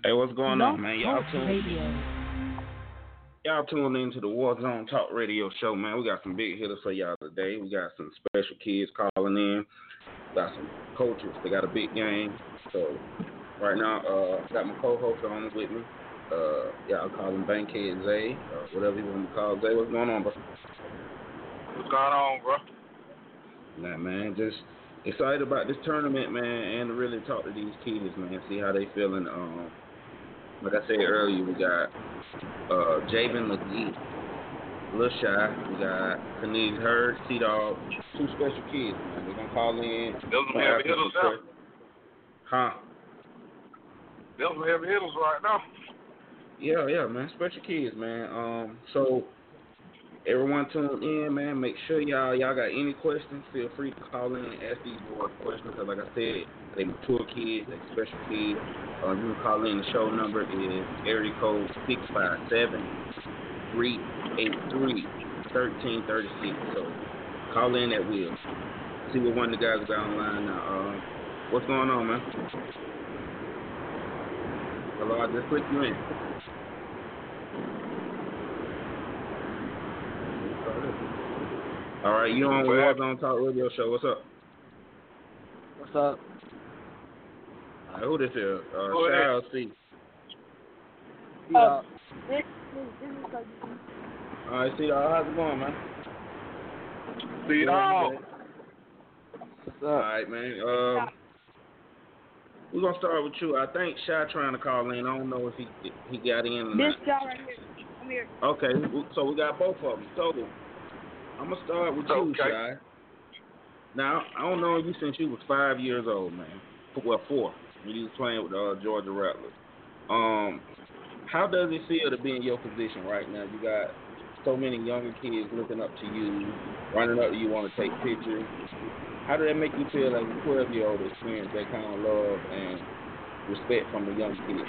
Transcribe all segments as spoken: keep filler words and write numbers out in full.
Hey, what's going Blog on, man? Y'all Talk tuned Radio. y'all tuned into the Warzone Talk Radio Show, man. We got some big hitters for y'all today. We got some special kids calling in. We got some coaches. They got a big game. So right now, uh, got my co-host on with me. Uh, y'all call him Bankhead Zay, or whatever you want to call Zay. What's going on, bro? What's going on, bro? Nah, man, just excited about this tournament, man, and to really talk to these kids, man. See how they feeling. Um, like I said earlier, we got uh, Jabin McGee, Lil Shy. We got Kaniz Hurd, T Dog, two special kids, man. They're gonna call in. Those some heavy hitters now. Huh? Those some heavy hitters right now. Yeah, yeah, man. Special kids, man. Um, so everyone tuned in, man. Make sure y'all y'all got any questions, feel free to call in and ask these boys questions. Cause like I said, they mature kids, they special kids. Uh, you can call in. The show number is area code six five seven, three eight three, one three three six. So call in at will. See what one of the guys got online now. Uh, what's going on, man? Hello, I just clicked you in. All right, you on Warzone Talk Radio Show. What's up? What's up? All right, who this is? Uh, Shy or C? Uh, this, this, this is Coach C. All right, C, how's it going, man? See dog. What's up? All right, man. Um, we're going to start with you. I think Shy trying to call in. I don't know if he he got in or This not. guy right here. I'm here. Okay, so we got both of them. So I'm going to start with you, Okay. Shy. Now, I don't know you since you was five years old, man. Well, four, when you was playing with the uh, Georgia Rattlers. Um, how does it feel to be in your position right now? You got so many younger kids looking up to you, running up to you, want to take pictures. How does that make you feel as a twelve-year-old experience that kind of love and respect from the young kids?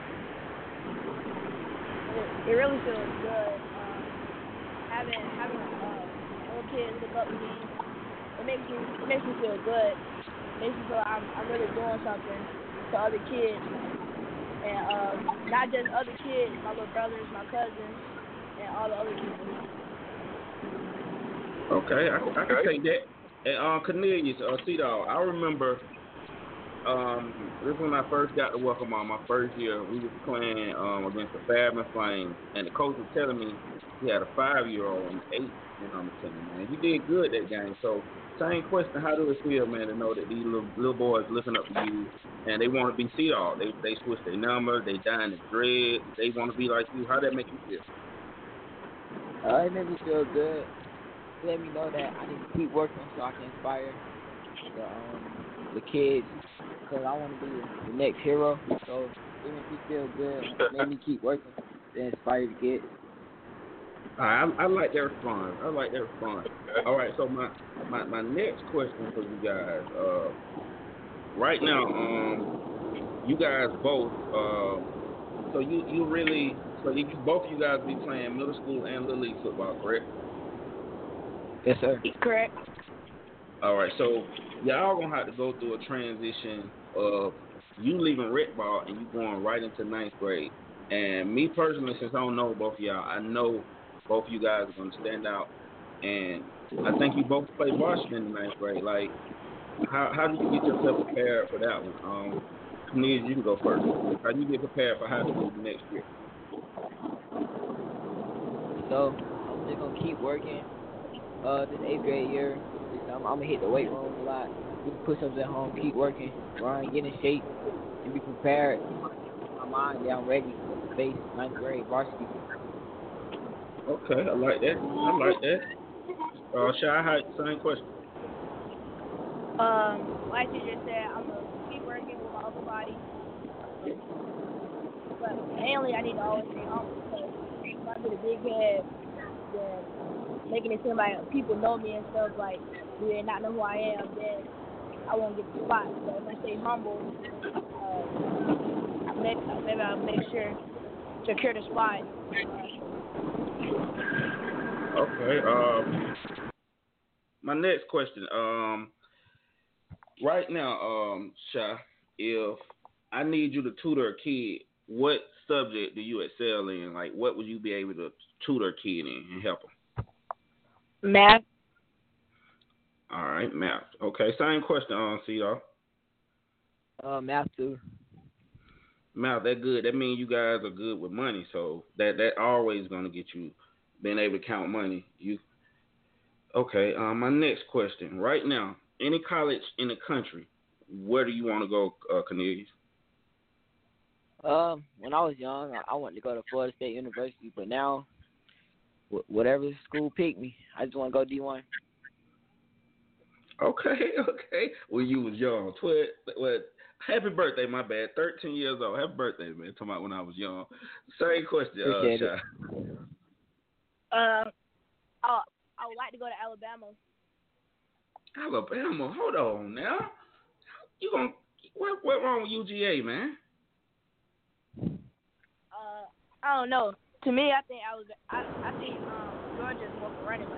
It, it really feels good. Um, having having uh, little kids look up to me, it makes me it makes me feel good. It makes me feel like I'm I'm really doing something to other kids, and um, not just other kids, my little brothers, my cousins, and all the other people. Okay, I, I can take that. And uh, Cornelius, uh, C-Dog, I remember um, this is when I first got to Waccamaw, my first year. We was playing um, against the Fairman Flames, and the coach was telling me he had a five-year-old and eight and on the team, man. You did good that game. So, same question, how does it feel, man, to know that these little, little boys looking up to you, and they want to be C-Dog? They they switch their number, they dyeing the dread, they want to be like you. How that make you feel? Uh, it made me feel good. Let me know that I need to keep working so I can inspire the um the kids, because I want to be the next hero. So it made me feel good. It made me keep working to inspire the kids. All right, I, I like that response. I like that response. All right, so my, my, my next question for you guys. Uh, right now, um, you guys both. Uh, so you, you really, so you both of you guys be playing middle school and little league football, correct? Yes, sir. Correct. All right, so y'all gonna have to go through a transition of you leaving rec ball and you going right into ninth grade. And me personally, since I don't know both of y'all, I know both of you guys are gonna stand out. And I think you both played varsity in the ninth grade. Like, how how do you get yourself prepared for that one? Um, Kaniz, you can go first. How do you get prepared for high school next year? So I'm just gonna keep working. Uh, this eighth grade year, I'm, I'm gonna hit the weight room a lot. Do push-ups at home. Keep working, run, get in shape, and be prepared. My mind, yeah, I'm ready to face ninth grade varsity. Okay, I like that. I like that. Uh, Shy, how, same question. Um, like you just said, I'm gonna keep working with my upper body, but mainly I need to always stay humble, because if I get a big head, then making it seem like people know me and stuff, like do they not know who I am, then I won't get the spot. So if I stay humble, uh, maybe, maybe I'll make sure to secure the spot. Okay. Um, my next question. Um, right now, um, Sha, if I need you to tutor a kid what subject do you excel in? Like, what would you be able to tutor a kid in and help them? Math. All right, math. Okay, same question on C dog. Uh, math too. Math, that good. That means you guys are good with money, so that that always gonna get you being able to count money. You okay? Um, my next question. Right now, any college in the country, where do you want to go, uh, Cornelius? Um, when I was young, I, I wanted to go to Florida State University, but now, wh- whatever school picked me, I just want to go D one. Okay, okay. When you was young, twelve. What? Happy birthday, my bad. Thirteen years old. Happy birthday, man. Talking about when I was young. Same question, uh, Appreciate Shy. Um, oh, I would like to go to Alabama. Alabama. Hold on now. You gonna what? What wrong with U G A, man? Uh, I don't know. To me, I think I was. I, I think um, Georgia's more for running back.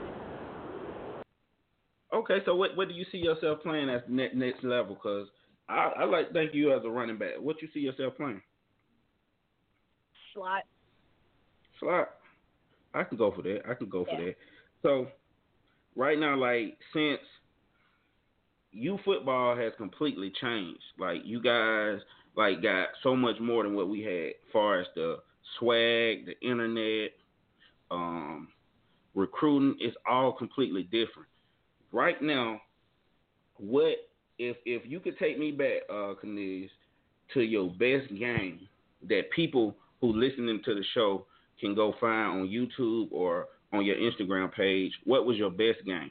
Okay, so what what do you see yourself playing at the next, next level? Because I, I like to think you as a running back. What you see yourself playing? Slot. Slot. I can go for that. I can go for Yeah. that. So right now, like since you football has completely changed, like you guys like got so much more than what we had, as far as the swag, the internet, um, recruiting. It's all completely different. Right now, what if if you could take me back, uh, Cornelius, to your best game that people who listening to the show can go find on YouTube or on your Instagram page? What was your best game?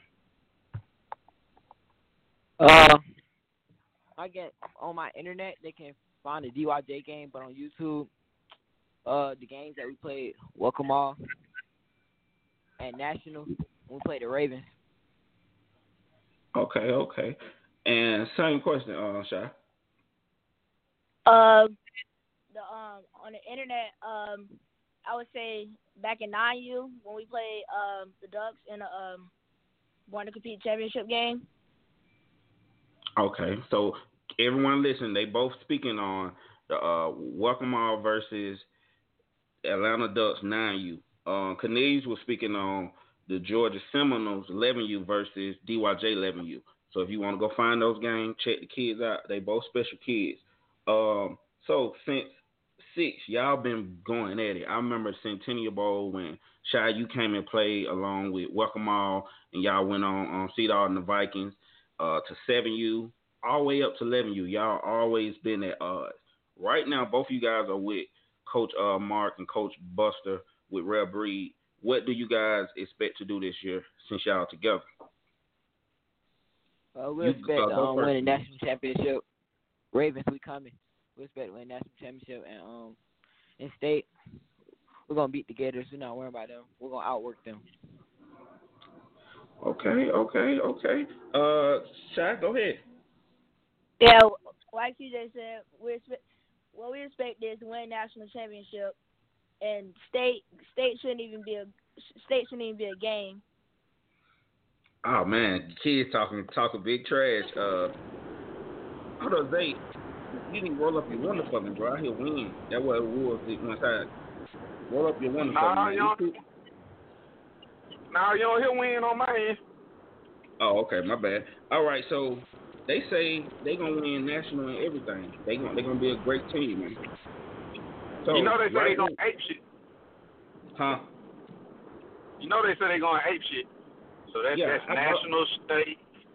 Uh, I get on my internet, they can find the D Y J game, but on YouTube, uh, the games that we played, Welcome All, and National, when we played the Ravens. Okay, okay. And same question, uh, Shy. Um, the um on the internet, um, I would say back in nine U when we played um the Ducks in the um Born to Compete championship game. Okay, so everyone listen, they both speaking on the uh, Welcome All versus Atlanta Ducks nine U. Uh, Cornelius was speaking on the Georgia Seminoles eleven U versus D Y J eleven U. So if you want to go find those games, check the kids out. They both special kids. Um, so since six, y'all been going at it. I remember Centennial Bowl when Shy, you came and played along with Welcome All, and y'all went on on Cedar and the Vikings uh, to seven U, all the way up to eleven U. Y'all always been at odds. Right now, both of you guys are with Coach uh, Mark and Coach Buster with Rare Breed. What do you guys expect to do this year since y'all together? Uh, we You, expect uh, to go um, first. win a national championship. Ravens, we coming. We expect to win a national championship, and um, in state, we're gonna beat the Gators. We're not worrying about them. We're gonna outwork them. Okay, okay, okay. Uh, Shy, go ahead. Yeah, like C J said, we expect what we expect is to win national championship, and state state shouldn't even be a state shouldn't even be a game. Oh man, kids talking talking big trash. Uh, hold on, Zay. You didn't roll up your window for me, bro. I hear wind. That was it was it one side. Roll up your window for Nah, me, you man. don't, nah, you don't hear wind on my end. Oh, okay, my bad. All right, so they say they gonna win national and everything. They gonna they gonna be a great team, man. So You know they say right they gonna now, ape shit. huh? You know they say they gonna ape shit. So that's Yeah, that's I- national, state.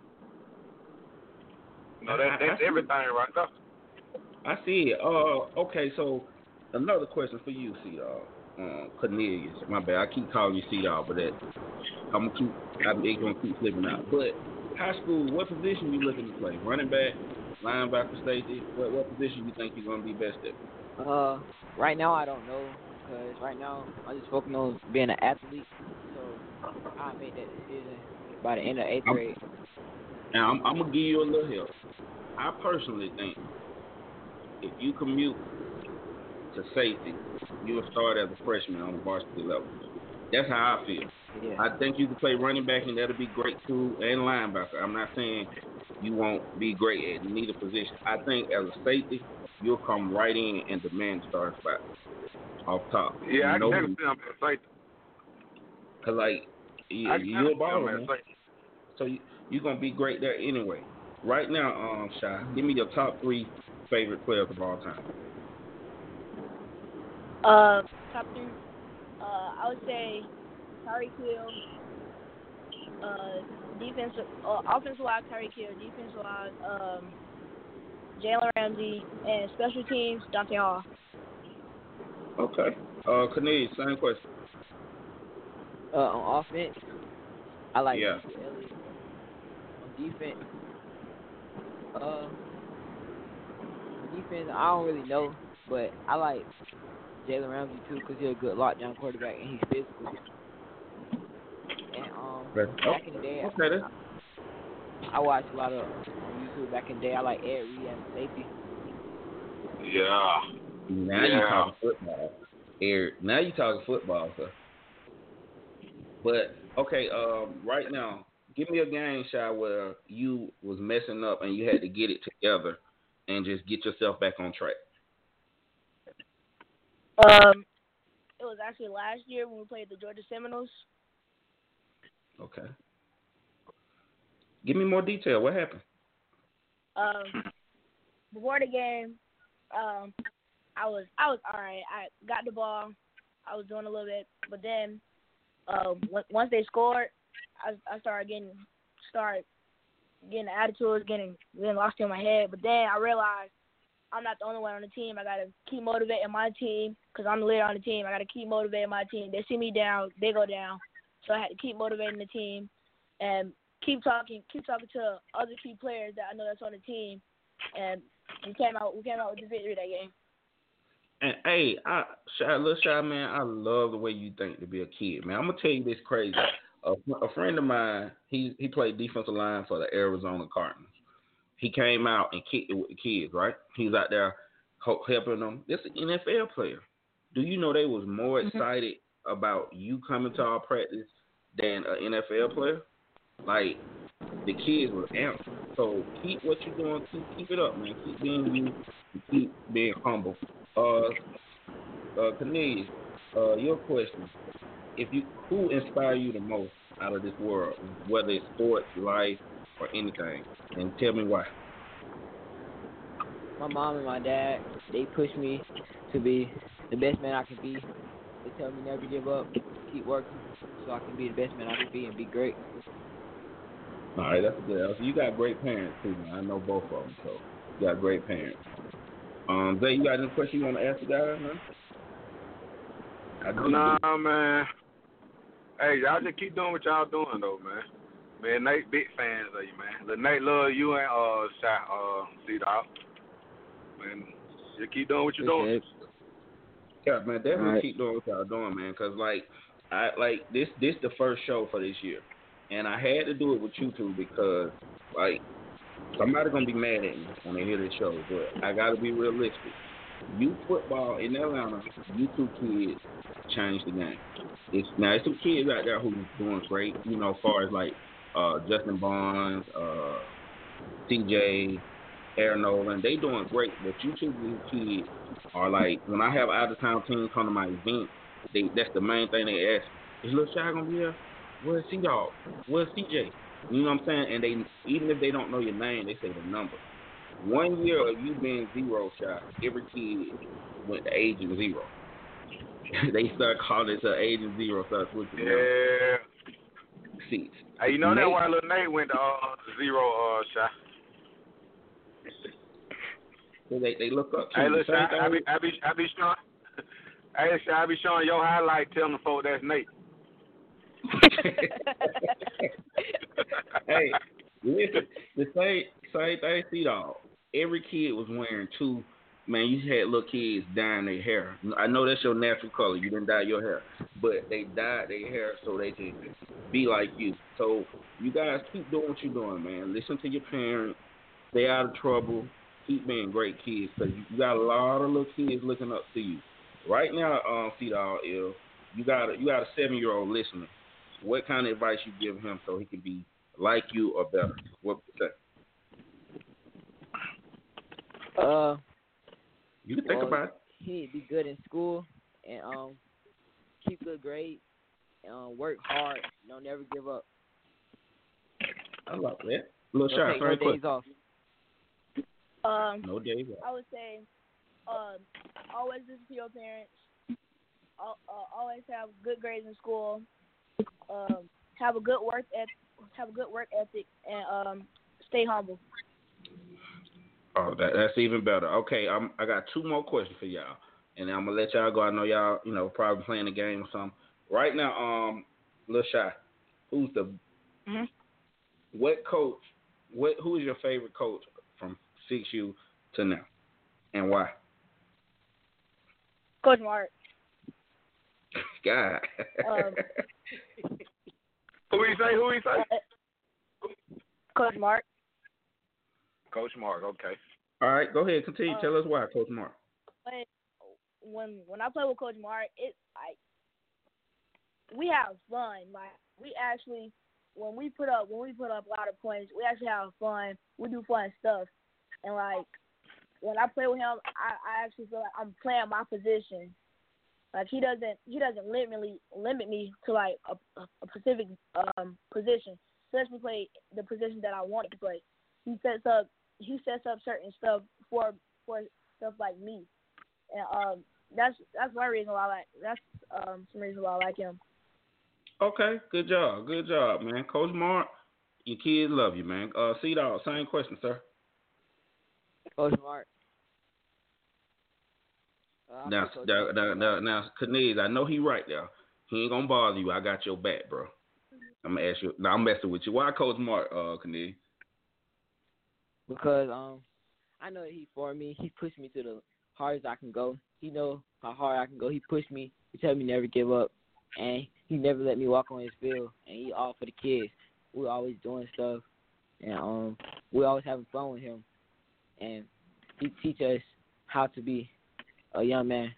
You know, that, I- I that's see. everything right there. I see it. Uh, okay, so another question for you, C Dog. Uh, Cornelius, my bad. I keep calling you C Dog, but that I'm gonna keep. I'm it's gonna keep slipping out. But high school, what position you looking to play? Running back, linebacker, safety. What what position you think you're gonna be best at? Uh, right now I don't know because right now I'm just focusing on being an athlete. So I made that decision by the end of eighth I'm, grade. now I'm, I'm gonna give you a little help. I personally think if you commute to safety, you'll start as a freshman on the varsity level. That's how I feel. Yeah. I think you can play running back, and that'll be great too, and linebacker. I'm not saying you won't be great at neither position. I think as a safety, you'll come right in and demand starting spot off top. Yeah, I can No, definitely see him at safety. cause like you, I can you're a definitely see him baller, at man. safety. So you you're gonna be great there anyway. Right now, um, Shy, give me your top three favorite players of all time. Uh, top three. Uh, I would say Tyreek Hill. Uh, defensive, uh, offensive wise, Tyreek Hill. Defensive wise, um, Jalen Ramsey, and special teams, Dante Hall. Okay. Uh, Cornelius, same question. Uh, on offense, I like Yeah. Ezekiel Elliott. On defense, uh, on defense, I don't really know, but I like Jalen Ramsey too because he's a good lockdown quarterback and he's physical. And um, Okay. back in the day, Okay. Then. I, I watched a lot of on YouTube back in the day. I like Ed Reed as a safety. Yeah. Now yeah. you talking football, Eric. Now you talking football, sir. But okay, um, right now, give me a game, Shy, where you was messing up and you had to get it together and just get yourself back on track. Um, it was actually last year when we played the Georgia Seminoles. Okay. Give me more detail. What happened? Um, before the game, um, I was I was all right. I got the ball. I was doing a little bit, but then um, once they scored, I I started getting start getting attitudes, getting getting lost in my head. But then I realized I'm not the only one on the team. I gotta keep motivating my team because I'm the leader on the team. I gotta keep motivating my team. They see me down, they go down. So I had to keep motivating the team and keep talking, keep talking to other key players that I know that's on the team. And we came out, we came out with the victory that game. And hey, I Shy, little Shy man, I love the way you think to be a kid, man. I'm gonna tell you this crazy. A, a friend of mine, he he played defensive line for the Arizona Cardinals. He came out and kicked it with the kids, right? He was out there helping them. This is an N F L player. Do you know they was more Mm-hmm. excited about you coming to our practice than an N F L player? Like, the kids were amped. So keep what you're doing. Keep, keep it up, man. Keep being you. And keep being humble. Uh, uh, Cornelius, uh, your question. If you, who inspire you the most out of this world, whether it's sports, life, or anything, and tell me why. My mom and my dad, they push me to be the best man I can be. They tell me never to give up, keep working, so I can be the best man I can be and be great. All right, that's good. So you got great parents too, man. I know both of them, so you got great parents. Um, Zay, you got any question you want to ask the guys, man? I do. Nah, man. Hey, y'all just keep doing what y'all doing, though, man. Man, Nate, big fans of you, man. Lil Nate love you and uh, Shy, uh, C-Dog. Man, just keep doing what you're doing. Yeah, man, definitely right. keep doing what y'all doing, man. Cause like, I like this. This the first show for this year, and I had to do it with you two because like somebody gonna be mad at me when they hear this show, but I gotta be realistic. Youth football in Atlanta, you two kids changed the game. It's now it's some kids out there who's doing great, you know, as far as like uh, Justin Barnes, uh, C J, Aaron Nolan, they doing great. But you two kids are like, when I have out of town teams come to my event, they that's the main thing they ask. Is Lil Shy gonna be there? Where's C Dog? Where's C J? You know what I'm saying? And they even if they don't know your name, they say the number. One year of you being zero shot, every kid went to Agent Zero. They start calling it to Agent Zero, start switching Yeah. seats. Hey, you know Nate, that why Lil Nate went to uh, Zero, uh, Shy? so they they look up to Hey, you. Lil Same Shy, thing I be, with- I be, I be showing, hey, Shy, I be showing your highlight, telling the folk that's Nate. Hey, listen, the same same thing, see dog. Every kid was wearing two. Man, you had little kids dyeing their hair. I know that's your natural color. You didn't dye your hair, but they dyed their hair so they can be like you. So you guys keep doing what you're doing, man. Listen to your parents. Stay out of trouble. Keep being great kids because you got a lot of little kids looking up to you. Right now, um, see dog, is you got a, you got a seven year old listening. What kind of advice you give him so he can be like you or better? What would you say? Uh, You can think well, about it. he'd be good in school and um keep good grades, uh, work hard, don't never give up. I like that. Little Don't shot, take no same days question. off. Um, No days off. I would say, um, always listen to your parents. Al- Uh, always have good grades in school. Um, have a good work ethic. Have a good work ethic, and um, stay humble. Oh, that, that's even better. Okay, I'm, I got two more questions for y'all, and I'm gonna let y'all go. I know y'all, you know, probably playing the game or something. Right now, um, Lil Shy, who's the Mm-hmm. what coach? What who is your favorite coach from six U to now, and why? Coach Mark. God. Um, Who he say? Who he say? uh, Coach Mark. Coach Mark. Okay. All right, go ahead. Continue. Um, Tell us why, Coach Mark. But when when I play with Coach Mark, it like we have fun. Like we actually when we put up when we put up a lot of points, we actually have fun. We do fun stuff, and like when I play with him, I, I actually feel like I'm playing my position. Like he doesn't he doesn't limit me limit me to like a, a specific um position. He lets me play the position that I want to play. He sets up he sets up certain stuff for for stuff like me, and um that's that's one reason why I like that's um some reason why I like him. Okay, good job, good job, man. Coach Mark, your kids love you, man. Uh, C Dog, same question, sir. Coach Mark. Uh, I Now, put Coach now, Mark now, first. now, now, Canez, I know he right there. He ain't gonna bother you. I got your back, bro. I'm gonna ask you. Now I'm messing with you. Why Coach Mark, uh, Canez? Because um, I know that he for me. He pushed me to the hardest I can go. He know how hard I can go. He pushed me. He told me never give up, and he never let me walk on his field. And he all for the kids. We always doing stuff, and um, we always having fun with him. And he teach us how to be a young man.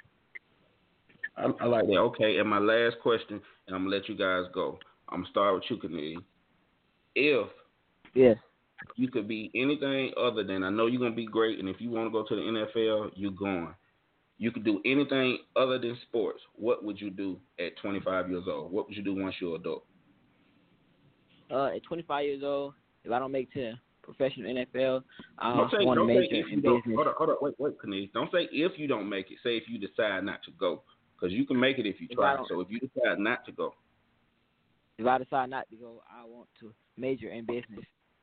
I, I like that. Okay, and my last question, and I'm gonna let you guys go. I'm gonna start with you, Canez. If Yes. you could be anything other than, I know you're gonna be great, and if you want to go to the N F L, you're going. You could do anything other than sports. What would you do at twenty-five years old? What would you do once you're adult? Uh, at twenty-five years old, if I don't make to professional N F L, I Don't say, want to don't say major if you in don't. business. Hold on, hold on, wait, wait, Canez. Don't say if you don't make it. Say if you decide not to go, because you can make it if you If try. I don't- So if you decide not to go, If I decide not to go, I want to major in business.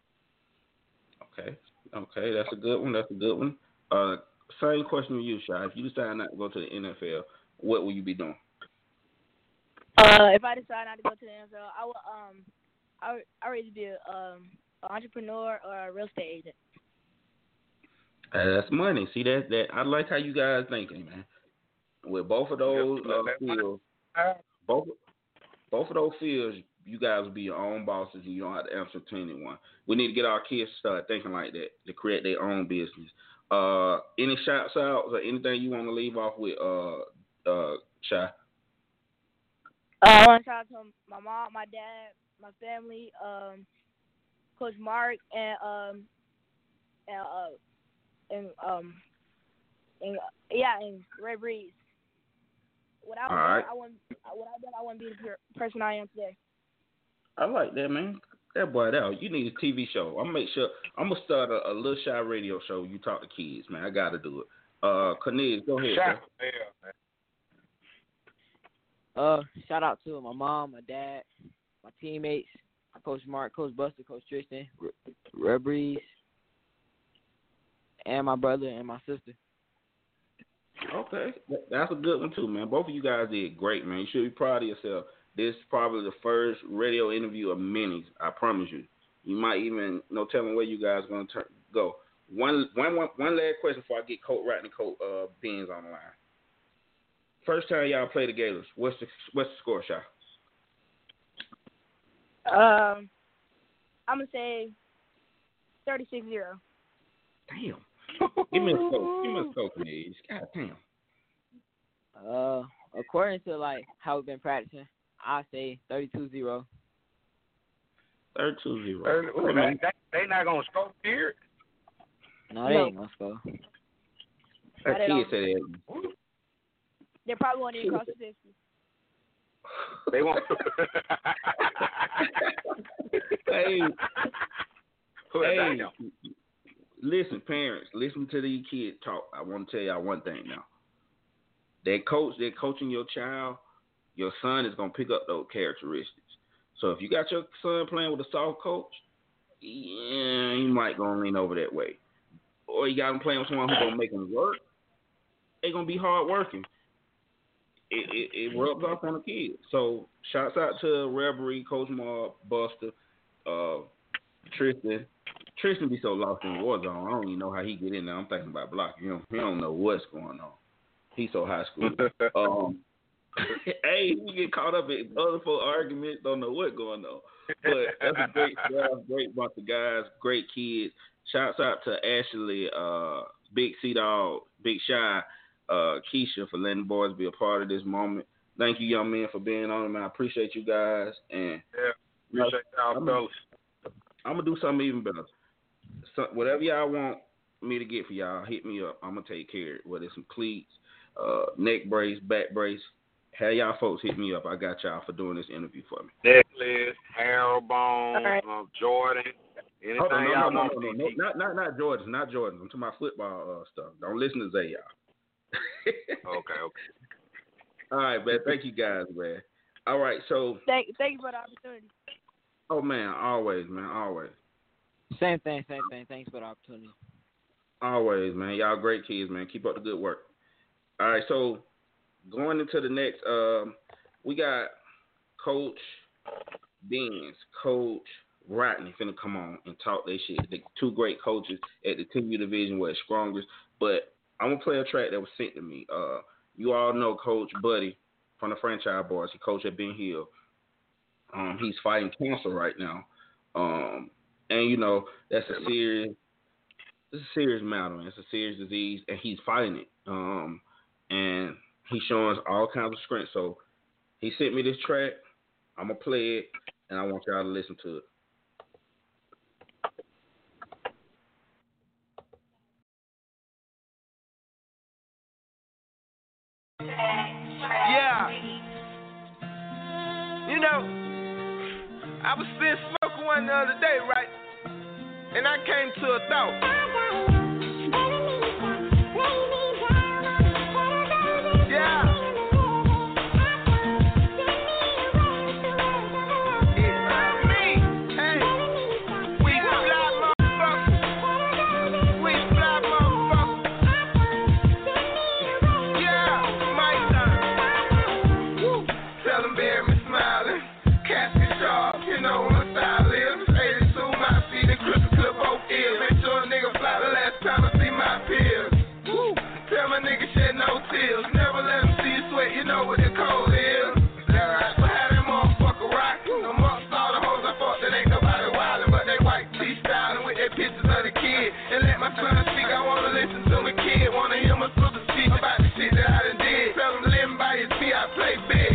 okay, okay, that's a good one. That's a good one. Uh, same question to you, Shy. If you decide not to go to the N F L, what will you be doing? Uh, if I decide not to go to the N F L, I will um I would I would either be a, um an entrepreneur or a real estate agent. Uh, that's money. See that that I like how you guys thinking, man. With both of those Yep, uh, that's money. fields, both both of those fields, you guys will be your own bosses, and you don't have to answer to anyone. We need to get our kids to start thinking like that, to create their own business. Uh, any shouts outs or anything you want to leave off with, uh, uh, Shy? Uh, I want to shout out to my mom, my dad, my family, um, Coach Mark, and um, and uh, and um, and uh, yeah, and Ray Breeze. Without All them, right. I wouldn't. Without them, I wouldn't be the per- person I am today. I like that, man. That boy, that you need a T V show. I'm make sure I'm gonna start a, a little Shy radio show. You talk to kids, man. I gotta do it. Uh, Cornelius, go ahead, Shot. sir. Yeah, man. Uh, shout out to my mom, my dad, my teammates, Coach Mark, Coach Buster, Coach Tristan, Red Breeze, and my brother and my sister. Okay, that's a good one too, man. Both of you guys did great, man. You should be proud of yourself. This is probably the first radio interview of many. I promise you. You might even no telling where you guys are gonna turn, go. One, one, one, one last question before I get Coach Wright and Coach uh, Beans on the line. First time y'all play the Gators, what's the what's the score, Shy? Um, I'm gonna say thirty-six zero. Damn. Give me a scope. Give me a scope, please. God damn. Uh, according to like how we've been practicing, I say thirty-two zero. thirty-two zero. Uh, ooh, they, they, they not gonna score here. No, they No. ain't gonna score. That Not at all. kid said that. They probably won't even cross the fifty. They won't. Hey, Well, hey, damn. listen, parents, listen to these kids talk. I want to tell y'all one thing now. That coach, that coaching your child, your son is gonna pick up those characteristics. So if you got your son playing with a soft coach, yeah, he might gonna lean over that way. Or you got him playing with someone who's gonna make him work. They gonna be hard working. It, it, it rubs off on the kids. So shouts out to Reverie, Coach Mark, Buster, uh, Tristan. Tristan be so lost in Warzone. I don't even know how he get in there. I'm thinking about blocking him. He don't know what's going on. He's so high school. um, hey, we get caught up in other folk arguments. Don't know what's going on. But that's a great staff, great bunch of guys, great kids. Shouts out to Ashley, uh, Big C Dog, Big Shy, uh, Keisha for letting the boys be a part of this moment. Thank you, young men, for being on it, man. I appreciate you guys. And yeah, appreciate y'all, I'm, fellas. I'm going to do something even better. So, whatever y'all want me to get for y'all, hit me up. I'm going to take care of it. Whether it's some cleats, uh, neck brace, back brace, have y'all folks hit me up. I got y'all for doing this interview for me. Necklace, arrow bone, right. um, Jordan, anything Hold on, no, y'all no, want no, no, to no, see. not, not, not Jordans, not Jordans. I'm talking about football uh, stuff. Don't listen to Zay, y'all. Okay, okay. All right, man. Thank you guys, man. All right, so. Thank, thank you for the opportunity. Oh, man, always, man, always. Same thing, same thing. Thanks for the opportunity. Always, man. Y'all great kids, man. Keep up the good work. All right, so going into the next, um, we got Coach Beans, Coach Rodney finna come on and talk their shit. The two great coaches at the T U division were the strongest. But I'm going to play a track that was sent to me. Uh, you all know Coach Buddy from the Franchise Boys. He coached at Ben Hill. Um, he's fighting cancer right now. Um, and, you know, that's a serious it's a serious matter, man. It's a serious disease, and he's fighting it. Um, and he's showing us all kinds of strength. So he sent me this track. I'm going to play it, and I want y'all to listen to it. Yeah. You know, I was spitting smoke one the other day, right? And I came to a thought. Yeah. It's me. Hey. We fly motherfuckers. We fly motherfuckers. Yeah, my son. Tell them bear me smiling. Casket sharp, you know what my style is. eighty-two, my feet and crystal clip both ears. Make sure a nigga fly the last time I see my peers. Woo. Tell my nigga shed no tears. Never let him see you sweat, you know what the code is. Alright, but how that motherfucker rock? Amongst all the hoes I fucked, that ain't nobody wildin', but they white tee styling with their pictures of the kid. And let my son speak, I wanna listen to my kid. Wanna hear my sister speak about the shit that I done did. Tell him living by his feet, I play big.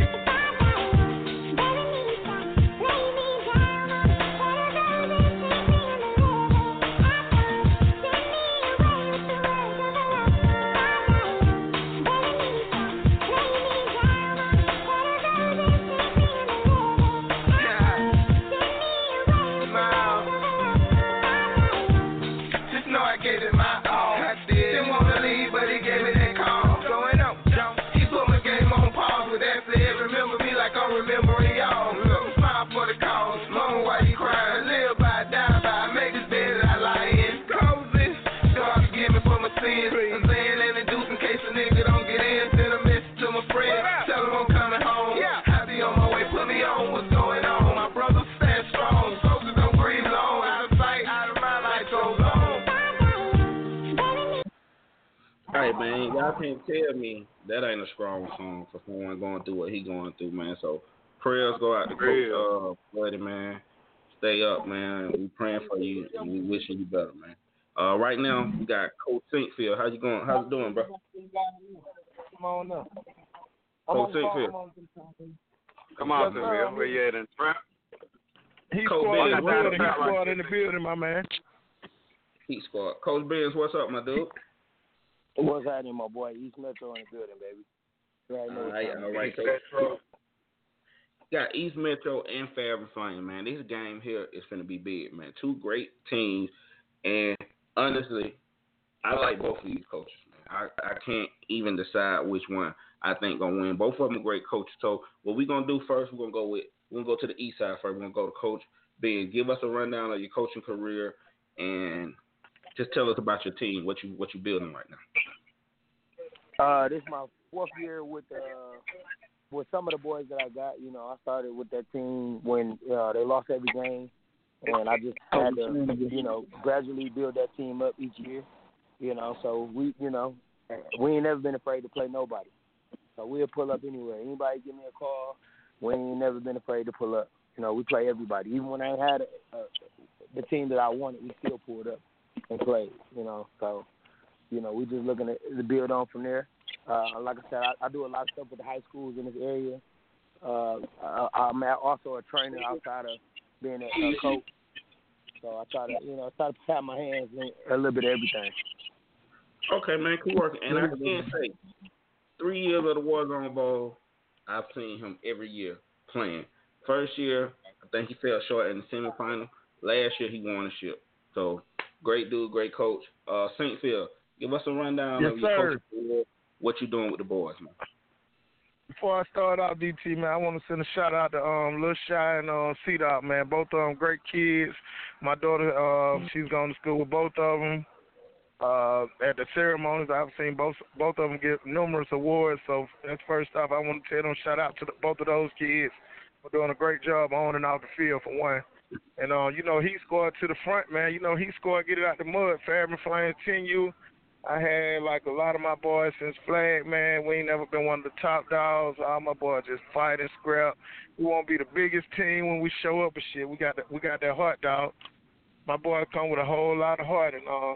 Hey, man, y'all can't tell me that ain't a strong song for someone going through what he going through, man. So prayers go out to Coach uh, Buddy, man. Stay up, man. We praying for you, and we wishing you better, man. Uh, right now, we got Coach Sinkfield. How you going? How's it doing, bro? Come on up. Coach Sinkfield. Come on, Sinkfield. Where you at in the trap? Heat Coach squad in the Benz, building. what's Heat up? squad in the building, my man. Heat squad. Coach Benz, what's up, my dude? What's happening, my boy? East Metro in the building, baby. Right, All right, all right. So, got East Metro and Fairview Flame, man. This game here is going to be big, man. Two great teams, and honestly, I like both of these coaches, man. I, I can't even decide which one I think gonna win. Both of them are great coaches. So what we're gonna do first, we're gonna go with we're gonna go to the east side first. We're gonna go to Coach Ben. Give us a rundown of your coaching career and just tell us about your team, what you what you building right now. Uh, this is my fourth year with uh with some of the boys that I got. You know, I started with that team when uh, they lost every game, and I just had to you know gradually build that team up each year. You know, so we you know we ain't never been afraid to play nobody. So we'll pull up anywhere. Anybody give me a call, we ain't never been afraid to pull up. You know, we play everybody. Even when I had a, a, the team that I wanted, we still pulled up and played. You know, so you know we just looking to, to build on from there. Uh, like I said, I, I do a lot of stuff with the high schools in this area. Uh, I, I'm also a trainer outside of being a, a coach. So I try to, you know, try to pat my hands in a little bit of everything. Okay, man, keep working. And I can say, three years of the Warzone Bowl, I've seen him every year playing. First year, I think he fell short in the semifinal. Last year, he won the ship. So, great dude, great coach. Uh, Saint Phil, give us a rundown yes, of your sir. coaching career, what you doing with the boys, man. Before I start out, D T, man, I want to send a shout out to um, Lil Shy and uh, C-Dot, man. Both of them great kids. My daughter, uh, she's going to school with both of them. Uh, at the ceremonies, I've seen both both of them get numerous awards. So that's first off, I want to tell them shout out to the, both of those kids for doing a great job on and off the field for one. And uh, you know, he scored to the front, man. You know, he scored, get it out the mud. Fairman Flames ten U. I had like a lot of my boys since flag, man. We ain't never been one of the top dogs. All my boys just fight and scrap. We won't be the biggest team when we show up and shit. We got the, we got that heart, dog. My boy come with a whole lot of heart and uh.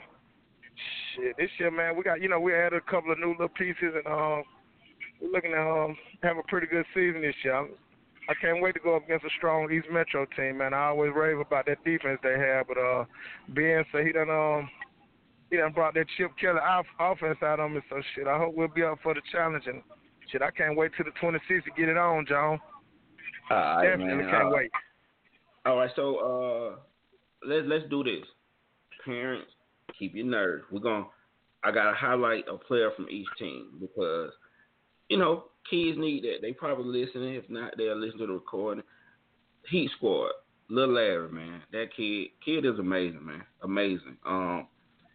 Shit, this year, man, we got, you know, we added a couple of new little pieces, and um, we're looking to um, have a pretty good season this year. I'm, I can't wait to go up against a strong East Metro team, man. I always rave about that defense they have, but uh, Ben said he done um, he done brought that Chip Kelly off, offense out on me, so shit, I hope we'll be up for the challenge, and shit, I can't wait till the twenty-sixth to get it on, John. All right, Definitely man. can't uh, wait. All right, so uh, let's let's do this. Parents, keep your nerve. We're going to, I got to highlight a player from each team because, you know, kids need that. They probably listening. If not, they'll listen to the recording. Heat Squad, Lil Larry, man. That kid, kid is amazing, man. Amazing. Um,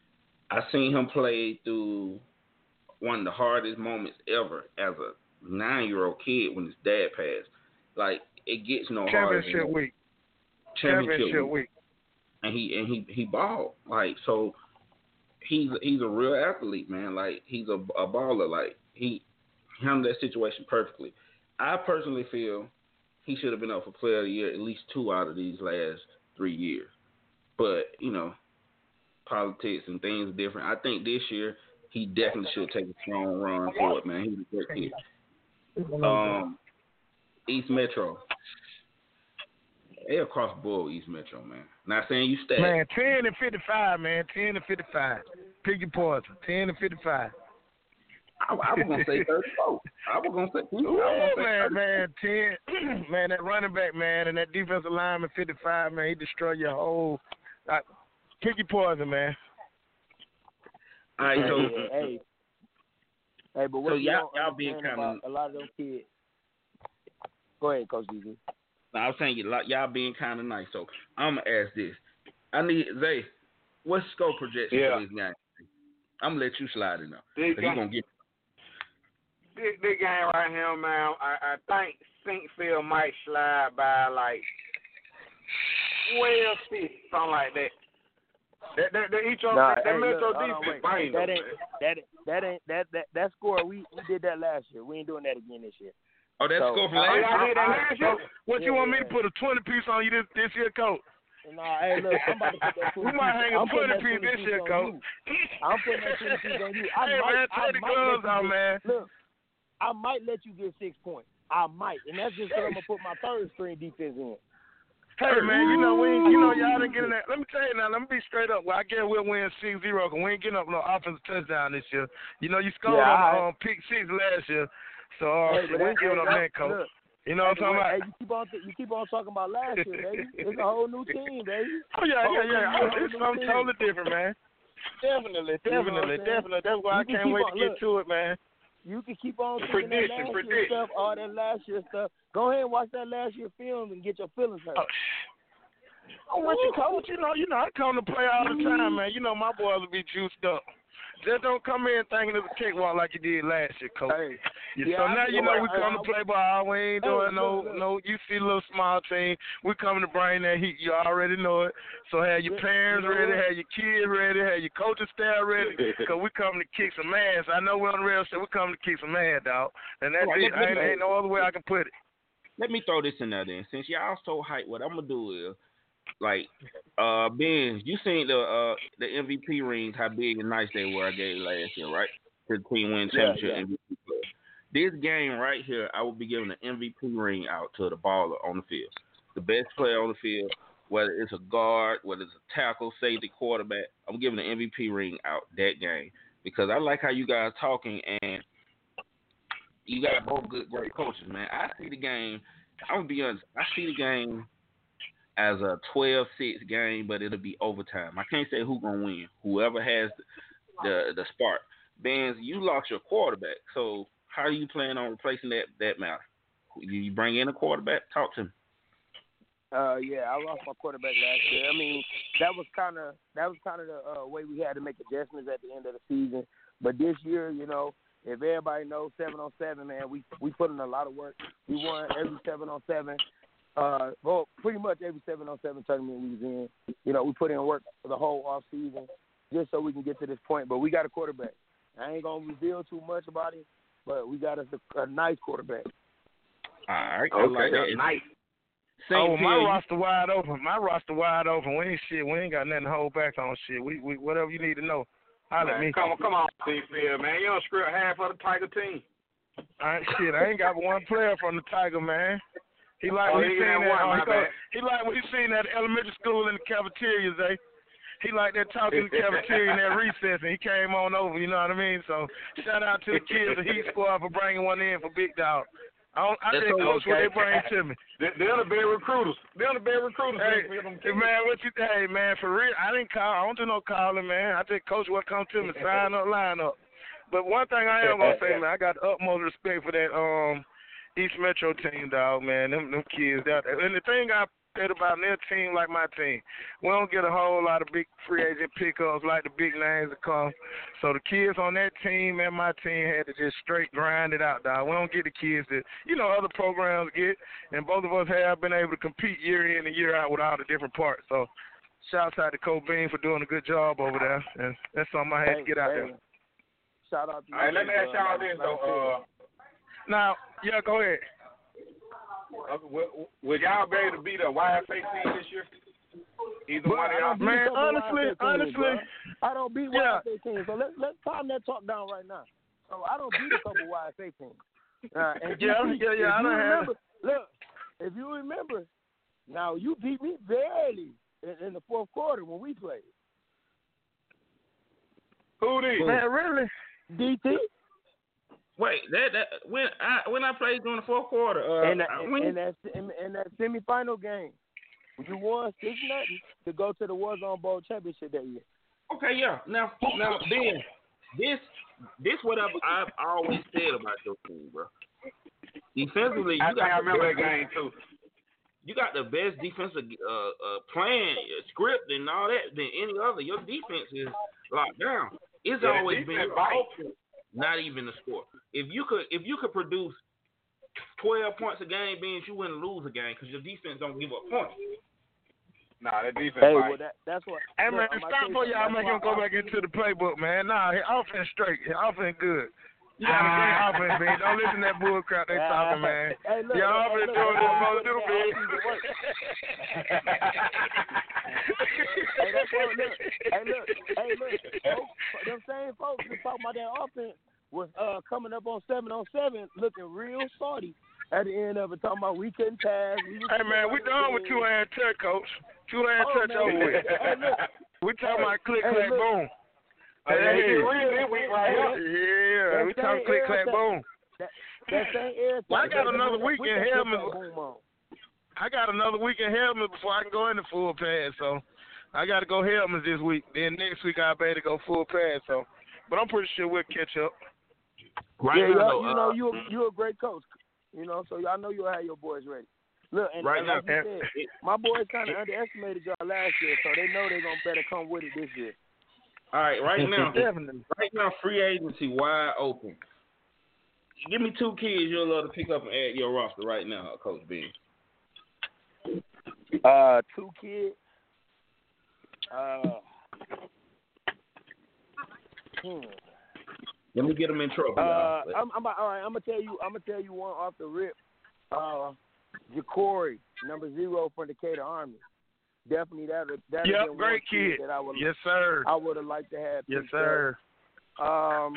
I seen him play through one of the hardest moments ever as a nine-year-old kid when his dad passed. Like, it gets no harder. Championship week. Championship, Championship week. week. And he and he he balled. Like, so he's he's a real athlete, man. Like, he's a, a baller. Like, he handled that situation perfectly. I personally feel he should have been up for Player of the Year at least two out of these last three years. But, you know, politics and things are different. I think this year he definitely should take a strong run for it, man. He's a great kid. Um, East Metro. They across the board, East Metro, man. Not saying you stay. Man, ten and fifty-five, man. ten and fifty-five. Pick your poison. ten and fifty-five. I, I was gonna say thirty-four. I was gonna say. Ooh, I was gonna man, say man, ten, man. That running back, man, and that defensive lineman, fifty-five, man. He destroy your whole. Uh, pick your poison, man. All right, so hey, hey, hey, but what so you y'all don't y'all being understand kind of. about a lot of those kids. Go ahead, Coach D Z. I was saying y'all being kind of nice, so I'm gonna ask this. I need Zay. What's score projection Yeah. for this game? I'm gonna let you slide it now. This You game, gonna get. this, this game right here, man, I, I think Sinkfield might slide by like twelve, six, something like that. That that, that each Nah, that hey, Metro look, hold on, defense, wait. bang, that though, ain't that that ain't that that that score. We we did that last year. We ain't doing that again this year. Oh, that's So, score for Oh, last. y'all did that I- last year? What you Yeah, want me yeah. to put a twenty piece on you this this year, coach? Nah, hey, look, I'm about to put that We twenty might piece- hang a I'm putting twenty that piece twenty this year, on coach. you. I'm putting that twenty piece on you. I Hey, might, man, I take the might let gloves you out, get- man. Look, I might let you get six points. I might, and that's just because I'm gonna put my third string defense in. Hey man, you know we ain't, you know y'all didn't get in that. Let me tell you now. Let me be straight up. Well, I guess we'll win six zero because we ain't getting up no offensive touchdown this year. You know you scored Yeah, on right. the um, pick six last year, so uh, Hey, we but ain't that- giving up that- that coach. look, You know what I'm talking Hey, about? you keep on th- you keep on talking about last year, baby. It's a whole new team, baby. Oh yeah, Whole yeah, yeah. new- Oh, whole it's new something team. totally different, man. Definitely, You know what I'm definitely, saying? definitely. That's why You I can can't keep wait on- to get look. to it, man. You can keep on thinking Prediction, that last year prediction. stuff, all that last year stuff. Go ahead and watch that last year film and get your feelings hurt. Oh, I'm with you, coach. You know, you know, I come to play all the time, man. You know, my boys will be juiced up. Just don't come in thinking it's a cakewalk like you did last year, coach. Hey, Yeah, yeah, so I now feel you know like- we come I- to play ball. We ain't Hey, doing no, look, look. no. You see, little small team. We coming to bring that heat. You already know it. So have your Yeah, parents you know ready, what? have your kids ready, have your coaching staff ready, because we coming to kick some ass. I know we're on the rail shit. We coming to kick some ass, dog. And that's Right, it. let- Ain't, let- ain't no other way I can put it. Let me throw this in there then. Since y'all so hyped, what I'm gonna do is, like, uh, Ben, you seen the uh the M V P rings, how big and nice they were I gave last year, right? The team win Yeah, championship yeah. M V P player. This game right here, I will be giving an M V P ring out to the baller on the field, the best player on the field, whether it's a guard, whether it's a tackle, safety, quarterback. I'm giving an M V P ring out that game because I like how you guys talking and you got both good, great coaches, man. I see the game. I'm gonna be honest. I see the game as a twelve six game, but it'll be overtime. I can't say who gonna win. Whoever has the the spark. Benz, you lost your quarterback, so how are you planning on replacing that that matter? You bring in a quarterback? Talk to me. Uh, yeah, I lost my quarterback last year. I mean, that was kind of that was kind of the uh, way we had to make adjustments at the end of the season. But this year, you know, if everybody knows seven on seven, man, we we put in a lot of work. We won every seven on seven. Uh, well, pretty much every seven on seven tournament we was in. You know, we put in work for the whole off season just so we can get to this point. But we got a quarterback. I ain't gonna reveal too much about him, but we got us a, a nice quarterback. All right, I Okay, like that. that's nice. Oh, Saint my Pierre, roster wide open. My roster wide open. We ain't shit. We ain't got nothing to hold back on shit. We, we whatever you need to know. Holler at Man, me. come on, come on, Field, man. You don't screw up half of the Tiger team. I ain't shit. I ain't got one player from the Tiger, man. He like Oh, what he he seen got that. one, uh, my he, go, bad. he like what he seen at elementary school in the cafeterias, eh? He like that talking in the cafeteria in that recess, and he came on over. You know what I mean? So shout out to the kids, the Heat Squad, for bringing one in for Big Dog. I, don't, I That's didn't coach what okay. they bring to me. They- They're the big recruiters. They're the big recruiters. Hey, for them hey, kids. man, what you hey man, for real, I didn't call. I don't do no calling, man. I just coach what comes to me, sign up, line up. But one thing I am gonna say, man, I got the utmost respect for that um East Metro team, dog, man. Them them kids out there. And the thing I said about their team, like my team, we don't get a whole lot of big free agent pickups like the big names that come. So the kids on that team and my team had to just straight grind it out, dog. We don't get the kids that, you know, other programs get, and both of us have been able to compete year in and year out with all the different parts. So shouts out to Cole Bean for doing a good job over there, and that's something I had to get out there. Shout out to you. All right, let me ask y'all this, though. Uh, Now, yeah, go ahead. uh, will, will y'all be able to beat a Y F A team this year? Either Bro, one of I y'all? don't beat Man, a couple honestly, Y F A teams, honestly, bro. I don't beat yeah. Y F A teams. So let's let's calm that talk down right now. So I don't beat a couple Y F A teams. Uh, and Yeah, D T, yeah, yeah, if I you done had remember, look, if you remember, now you beat me barely in, in the fourth quarter when we played. Who these? Man, really? D T wait, that that when I when I played during the fourth quarter, uh, in that I in, win- in that in, in that semifinal game, you won six nothing to go to the Warzone Bowl championship that year. Okay, yeah. Now, now, Ben, this, this, whatever I've always said about your team, bro. Defensively, you I got think I the remember that best- game, too. You got the best defensive uh, uh, plan, uh, script, and all that than any other. Your defense is locked down. It's Yeah, the always been defense your bite. offense, not even the score. If you could, if you could produce twelve points a game, means you wouldn't lose a game because your defense don't give up points. Nah, that defense Hey, bite. well that that's what. Hey, man, look, I'm gonna stop tell you for something. y'all That's make him why go I- back into the playbook, man. Nah, his offense straight. His offense good. You got a great offense, man. Don't listen to that bull crap they talking, man. Hey, look, Your look, offense look, doing look, this look, supposed to do, look, man. look, look, Hey, that's what, look. Hey, look. Hey, look. Folks, them same folks that talking about that offense was uh, coming up on seven on seven, looking real salty at the end of it talking about we couldn't pass. We hey man, we done with two hand touch, coach. Two hand oh, touch man. over with. Hey, look. We talking hey, about click hey, clack look. boom. Oh, yeah, Hey, it's real this week right here. yeah, we talking click clack boom. That, that same air Well, I got that, another that, week in that helmet. boom on. I got another week in helmet before I can go into full pass. So I got to go helmets this week. Then next week I'll be able to go full pass. So, but I'm pretty sure we'll catch up. Right yeah, now, you though, know, uh, you you a great coach. You know, so I know you'll have your boys ready. Look, and, right and now, like you said, my boys kind of underestimated y'all last year, so they know they're gonna better come with it this year. all right, right now, Definitely. right now, free agency wide open. Give me two kids you'll love to pick up and add your roster right now, Coach B. Uh, two kids. Uh, hmm. Let me get them in trouble, Uh, y'all. I'm, I'm all right. I'm gonna tell you. I'm gonna tell you one off the rip. Uh, Ja'Cory, number zero for Decatur Army. Definitely that. That Yep, great kid. kid. That I would. Yes, sir. I would have liked to have. Yes, picked sir. up. Um.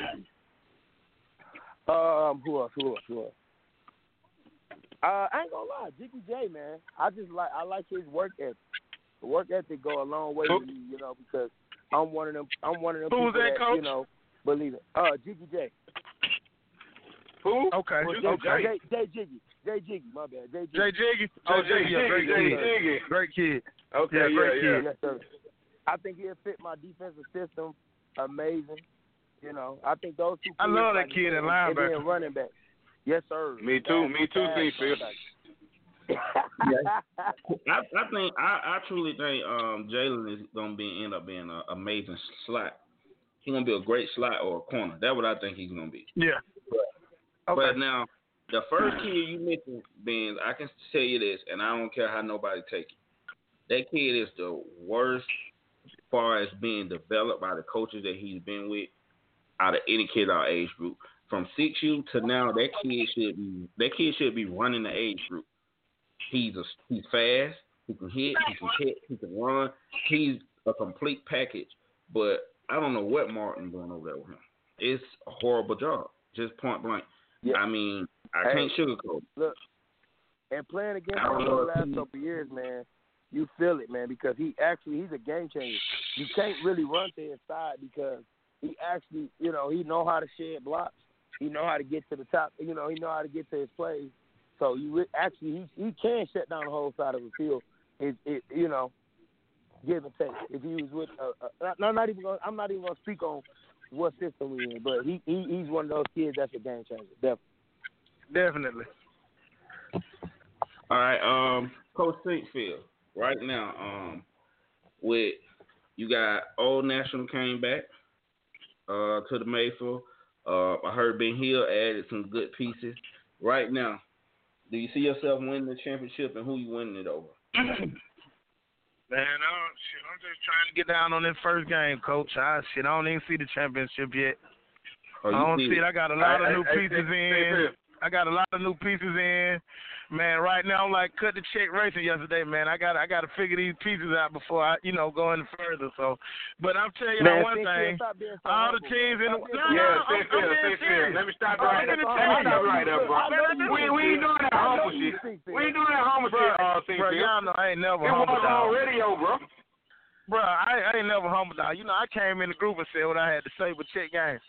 Um. Who else? Who else? Who else? Uh, I ain't gonna lie, Jiggy J, man. I just like I like his work ethic. The work ethic go a long way with me, you know, because I'm one of them. I'm one of them Who's people that, that, coach? you know, believe it. Uh, Jiggy J. Who? Okay. Well, J, okay. J, J Jiggy. J Jiggy. My bad. J Jiggy. Jay Jiggy. Oh, Oh, Jay Jiggy. Yeah, great Jiggy, kid. Jay Jiggy. Great kid. Okay, Yeah, yeah, great yeah. kid. Yes, sir. I think he'll fit my defensive system amazing. You know, I think those two. I kids, love that like kid you at said, linebacker. and then running back. Yes, sir. Me too, Fast- me too, fast C-Phil. linebacker. I, I think I, I truly think um, Jalen is gonna be end up being an amazing slot. He's gonna be a great slot or a corner. That's what I think he's gonna be. Yeah. Okay. But now, the first kid you mentioned, Ben, I can tell you this, and I don't care how nobody take it. That kid is the worst as far as being developed by the coaches that he's been with out of any kid our age group. From six U to now, that kid should be that kid should be running the age group. He's a, he's fast. He can hit. He can hit. He can run. He's a complete package. But I don't know what Martin doing over there with him. It's a horrible job, just point blank. Yeah. I mean, I Hey, can't sugarcoat it. Look, and playing against I him don't for know the if last he- couple of years, man, you feel it, man, because he actually he's a game changer. You can't really run to his side because he actually, you know, he know how to shed blocks. He know how to get to the top. You know, he know how to get to his plays. So you re- actually he he can shut down the whole side of the field. It, it you know, give and take. If he was with, uh, uh, no, not even. Gonna, I'm not even gonna speak on what system we in, but he, he he's one of those kids that's a game changer. Definitely. Definitely. All right, um, Coach Sinkfield, right now, um, with you got Old National came back uh, to the Mayfield. Uh, I heard Ben Hill added some good pieces. Right now, do you see yourself winning the championship, and who you winning it over? Man, uh, shit, I'm just trying to get down on that first game, Coach. I shit, I don't even see the championship yet. Oh, you I don't see see it. I got a lot of Hey, new hey, pieces hey, in. hey, I got a lot of new pieces in. Man, right now I'm like cut the check racing yesterday, man. I got I got to figure these pieces out before I, you know, go any further. So, but I'm telling you Man, now one Sinkfield, thing. stop being so All the humble, teams in the man. Stop no, being no, Yeah, I'm, sit I'm still, being sit still. serious. Let me stop I'm right in there. the Let me championship. stop right there, bro. I know you We, we ain't doing that I know humble you shit. Sinkfield. We ain't doing that humble Bro, shit, uh, bro, Sinkfield. y'all know I ain't never It humble was on dog. radio, bro. Bro, I, I ain't never humble dog. You know, I came in the group and said what I had to say, but check games.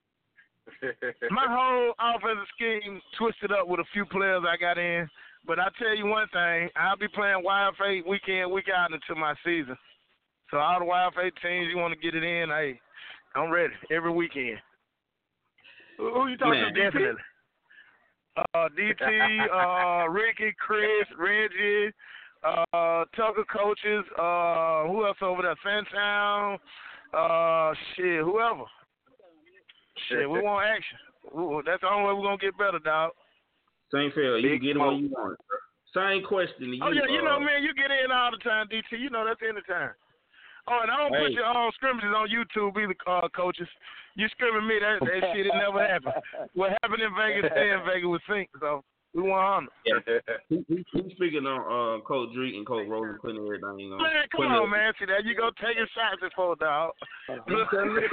My whole offensive scheme twisted up with a few players I got in. But I tell you one thing, I'll be playing Y F A week in, week out until my season. So all the Y F A teams, you want to get it in, hey, I'm ready every weekend. Who, who you talking Man, to, D T? Definitely. Uh, D T, uh, Ricky, Chris, Reggie, uh, Tucker coaches, uh, who else over there? Fantown, uh, shit, whoever. Shit, we want action. Ooh, that's the only way we're going to get better, dog. Sinkfield, you Big get it when smoke. you want it, bro. Same question to you. Oh, yeah, you know, uh, man, you get in all the time, D T. You know, that's anytime. Oh, and I don't put Hey. your own scrimmages on YouTube either, uh, coaches. You scrimming me, that, that shit, it never happened. What happened in Vegas, stay in Vegas with Sink, so we want honor. He, he, he's speaking on uh, Coach Drake and Coach Rosen putting everything on. Man, come putting on, it- man. See that? You go take your shots before, dog. Man, you-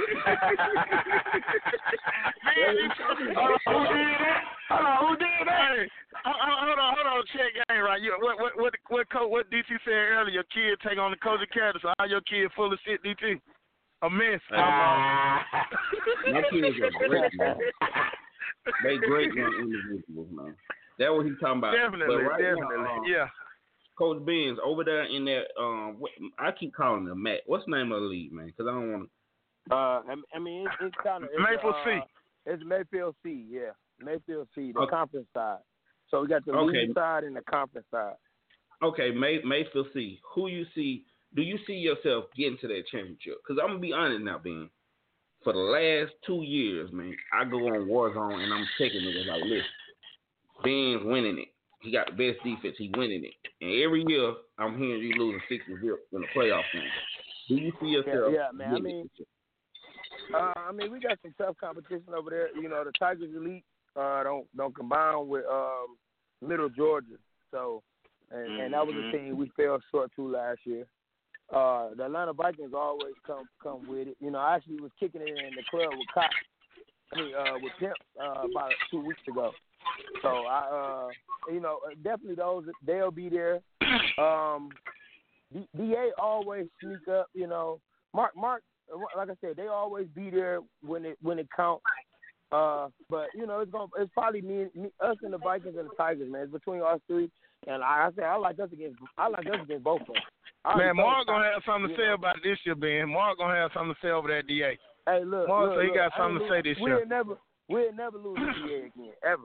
Hold on, who did that? Hold on, who did that? Hey, hey, hold on, hold on, check game right. You, what, what, what, what, coach, what D T said earlier? Your kid take on the coaching character, so all your kids full of shit. D T, a mess. Ah. My kids are great, man. They great young individuals, man. That's what he's talking about. Definitely, right definitely, now, um, yeah. Coach Benz over there in that. Um, what, I keep calling him Matt. What's the name of the league, man? Because I don't want to. Uh, I mean, it's, it's kind of Mayfield uh, C. It's Mayfield C, yeah, Mayfield C, the okay. conference side. So we got the okay. league side and the conference side. Okay, May, Mayfield C. Who you see? Do you see yourself getting to that championship? Because I'm gonna be honest now, Ben. For the last two years, man, I go on Warzone and I'm checking niggas like, listen, Ben's winning it. He got the best defense. He winning it. And every year, I'm hearing you losing sixty zip in the playoff game. Do you see yourself? Yeah, yeah man. I mean, uh, I mean, we got some tough competition over there. You know, the Tigers Elite uh, don't don't combine with um, Middle Georgia. So, and, mm-hmm. and that was a team we fell short to last year. Uh, the Atlanta Vikings always come come with it. You know, I actually was kicking it in the club with Cox, I mean, uh, with Pimp uh, about two weeks ago. So I, uh, you know, definitely those they'll be there. Um, D A always sneak up. You know, Mark Mark, like I said, they always be there when it when it counts. Uh, but you know, it's gonna it's probably me, me us and the Vikings and the Tigers, man. It's between us three. And like I said, I like us against I like us against both of them. Man, Mark gonna have something to say know. about this year, Ben. Mark gonna have something to say over that D A. Hey, look, Mark look, said he look, got something to say this we'll year. Never, we'll never lose to D A again, ever.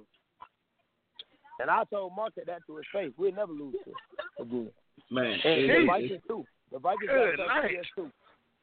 And I told Mark that to his face. We'll never lose to again. Man, and the Vikings too. The Vikings Good got night. us too.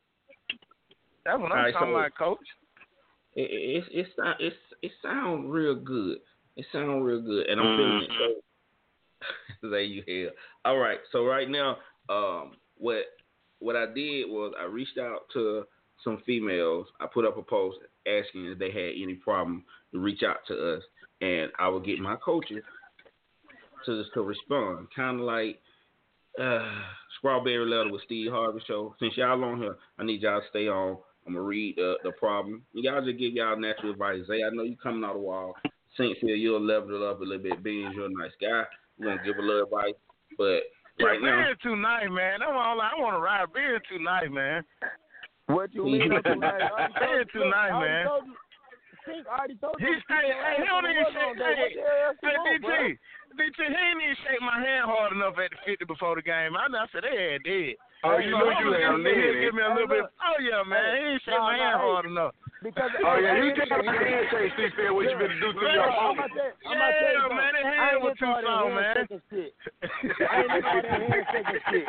That's what I'm right, talking so about, Coach. It it it it, it, it sounds real good. It sounds real good, and I'm feeling it. So, there you hear. All right, so right now, um, what what I did was I reached out to some females. I put up a post asking if they had any problem to reach out to us, and I would get my coaches to to respond, kind of like uh, Strawberry Letter with Steve Harvey show. Since y'all on here, I need y'all to stay on. I'm gonna read uh, the problem. Y'all just give y'all natural advice. Zay, I know you coming out of the wall. Saint Phil, you'll level it up a little bit. Beans, you're a nice guy. We're gonna give a little advice, but right yeah, now, being too nice, man. That's all I want to ride. Being too nice, man. What you mean? Too nice? Being too nice, man. I already told you. He, hey, hey, he don't even shake. Hey, hey, D T, D T, he didn't even shake my hand hard enough at the fifty before the game. I, I said they had dead. Oh, you know you had dead. Give me a little bit. Oh yeah, man. He didn't shake my hand hard enough. Because oh yeah, you take out your handshake, see, Phil, what you been do to your opponent. Yeah, man, that hand was too strong, man. I ain't into all that handshaking shit.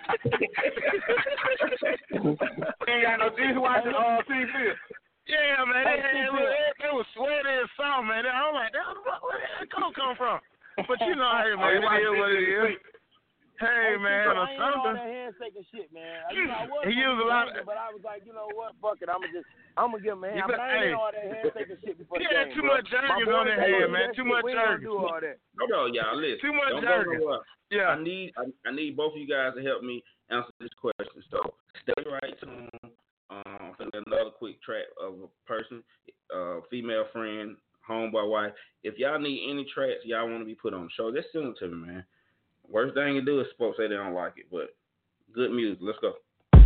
Ain't got no dishwasher, uh, see, Phil. Yeah, man, that hand was, it was sweaty and soft, man. I was like, where did that coat come from? But you know, hey, man, it is what it is. Hey, man, or I ain't something. all that handshaking shit, man. You know, I was he used a lot of, but I was like, you know what, fuck it, I'm gonna just, I'm gonna give him a hand. But I ain't hey, all that handshaking shit before the game. Yeah, too bro. much jerkins on that hand, man. Too much jerkins. Do all that. No, no, y'all listen. Too much jerkins. Yeah. I need, I, I need both of you guys to help me answer this question. So stay right tuned. Um, for another quick track of a person, uh, female friend, homeboy, wife. If y'all need any tracks y'all want to be put on the show, just send them to me, man. Worst thing you do is folks say they don't like it, but good music. Let's go.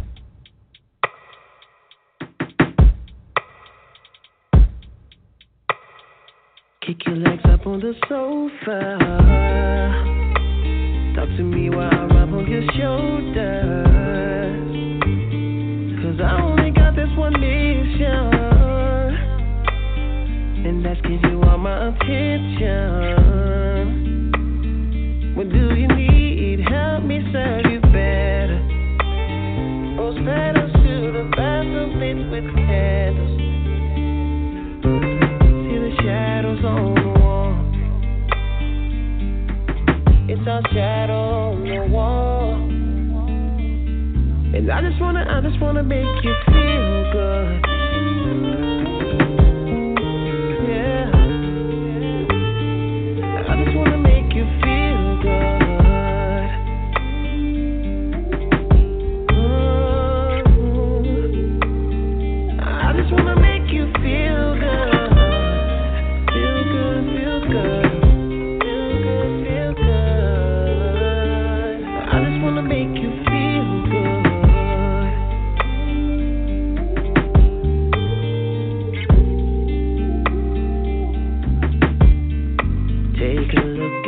Kick your legs up on the sofa. Talk to me while I rub on your shoulder. Cause I only got this one mission, and that's cause you are my attention. What do you need? Help me serve you better. Rose petals to the bathroom lit with candles. See the shadows on the wall. It's our shadow on the wall. And I just wanna, I just wanna make you feel good. Yeah. I just wanna make you feel good. Mm-hmm. I just wanna make you feel good. Feel good, feel good. Feel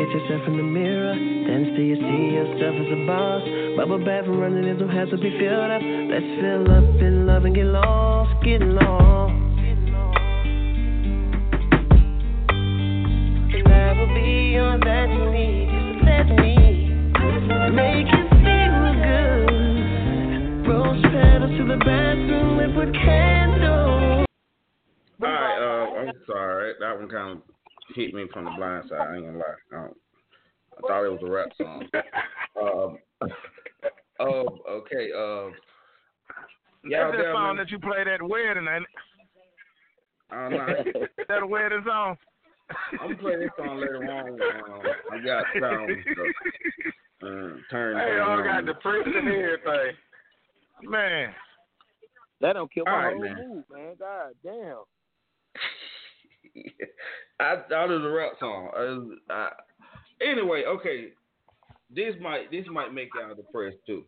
at yourself in the mirror, then still you see yourself as a boss. Bubble bath from running, it don't have to be filled up. Let's fill up in love and get lost, get lost. And I will be on that you need, just let me make you feel good. Rose petals to the bathroom, we put candles. All right, uh, I'm sorry. That one kind of hit me from the blind side. I ain't gonna lie. I, don't, I thought it was a rap song. um, oh, okay. Um, That's that song that you played at the wedding, ain't it? I don't know. That a wedding song? I'm gonna play this song later on. Um, I got sound so, uh, turn. Hey, y'all got the priest and everything. Man, that don't kill my right, whole man. mood, man. God damn. I thought it was a rap song. I, I, anyway, okay. This might this might make y'all depressed too.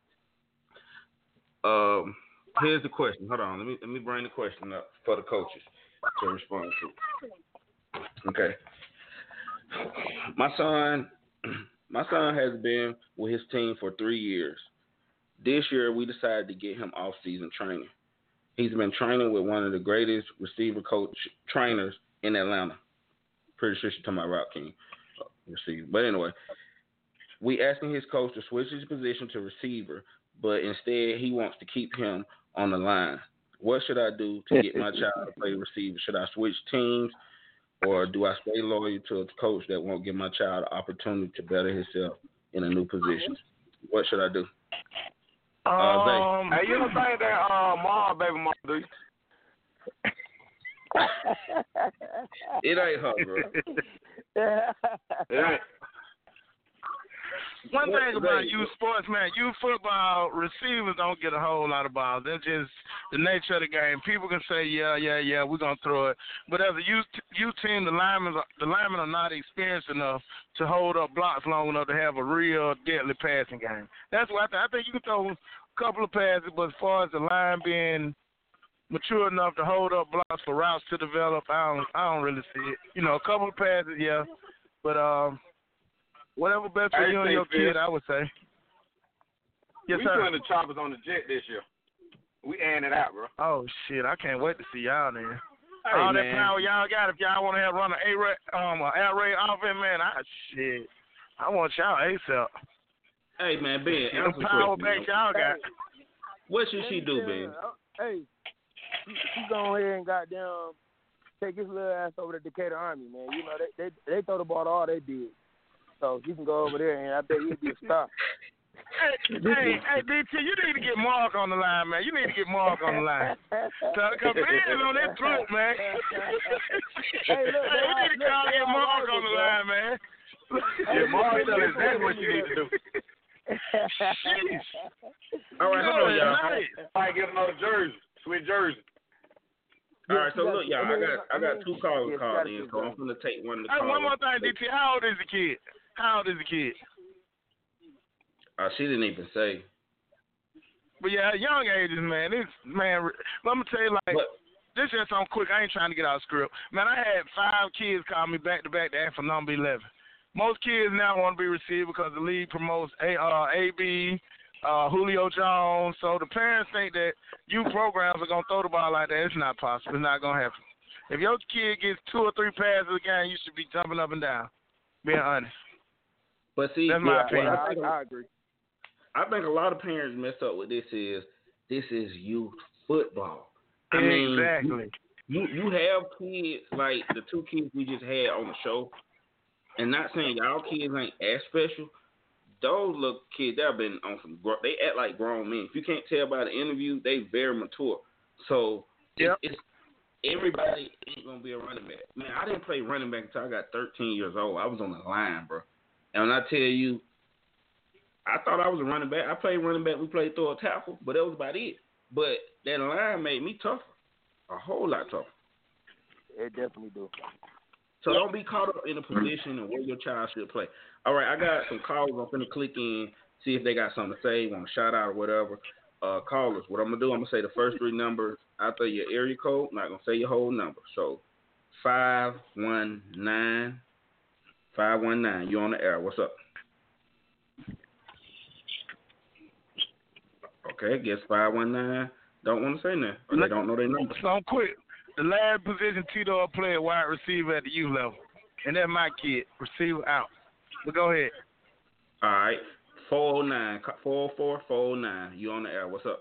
Um, here's the question. Hold on, let me let me bring the question up for the coaches to respond to. Okay. My son, my son has been with his team for three years. This year, we decided to get him off-season training. He's been training with one of the greatest receiver coach trainers in Atlanta. Pretty sure she's talking about Rock King uh, receiver. But anyway, we asking his coach to switch his position to receiver, but instead he wants to keep him on the line. What should I do to get my child to play receiver? Should I switch teams, or do I stay loyal to a coach that won't give my child an opportunity to better himself in a new position? What should I do? Uh, um, hey, you don't think that uh, mom, baby mom, do you? It ain't her, bro. It ain't. One thing about youth sports, man, youth football receivers don't get a whole lot of balls. That's just the nature of the game. People can say, yeah, yeah, yeah, we're gonna throw it, but as a youth youth team, the linemen the linemen are not experienced enough to hold up blocks long enough to have a real deadly passing game. That's why I, th- I think you can throw a couple of passes, but as far as the line being mature enough to hold up blocks for routes to develop, I don't I don't really see it. You know, a couple of passes, yeah, but um. Whatever best for you and your kid, I would say. Yes, we sir. putting the choppers on the jet this year. We airing it out, bro. Oh, shit. I can't wait to see y'all there. Hey, All man. that power y'all got, if y'all want to have run an A-Ray, um, an air raid offense, man, I, shit. I want y'all ASAP. Hey, man, Ben, The answer the power question, back y'all got. What should she do, Ben? Hey, she, she go ahead and goddamn take his little ass over to Decatur Army, man. You know, they they, they throw the ball to all they did. So you can go over there, and I bet you'll be a star. Hey, hey, hey, D T, you need to get Mark on the line, man. You need to get Mark on the line. Because Ben is on that throat, man. Hey, look, hey, we need to call get Mark on the line, man. Yeah, Mark, tell us that's what you need to do. Jeez. All right, hold on, y'all. I get another jersey, sweet jersey. All right, so look, y'all, I got I got two callers called in, so I'm gonna take one of the Hey, callers. one more thing, D T. How old is the kid? How old is the kid? Uh, she didn't even say. But yeah, young ages, man. This man, let me tell you, like But, this is something quick. I ain't trying to get out of script, man. I had five kids call me back to back to ask for number eleven. Most kids now want to be received because the league promotes A, uh, A B, uh, Julio Jones. So the parents think that youth programs are gonna throw the ball like that. It's not possible. It's not gonna happen. If your kid gets two or three passes a game, you should be jumping up and down. Being honest. but see, That's my yeah, opinion. I, think, I agree. I think a lot of parents mess up with this is this is youth football. I mean, Exactly. you you have kids like the two kids we just had on the show, and not saying y'all kids ain't as special. Those little kids, they've been on some. gro- They act like grown men. If you can't tell by the interview, they very mature. So Yep. it's, it's everybody ain't gonna be a running back. Man, I didn't play running back until I got thirteen years old. I was on the line, bro. And when I tell you, I thought I was a running back. I played running back. We played through a tackle, but that was about it. But that line made me tougher, a whole lot tougher. It definitely do. So don't be caught up in a position of where your child should play. All right, I got some callers. I'm finna click in, see if they got something to say, want to shout out or whatever. Uh, callers, what I'm gonna do, I'm gonna say the first three numbers after your area code. I'm not gonna say your whole number. So five one nine five one nine. You on the air? What's up? Okay, guess five one nine don't want to say nothing. Or they don't know their number. So I'm quick. The last position Tito played wide receiver at the youth level. And that's my kid. Receiver out. But go ahead. All right. four oh nine. four oh four, four oh nine. You on the air. What's up?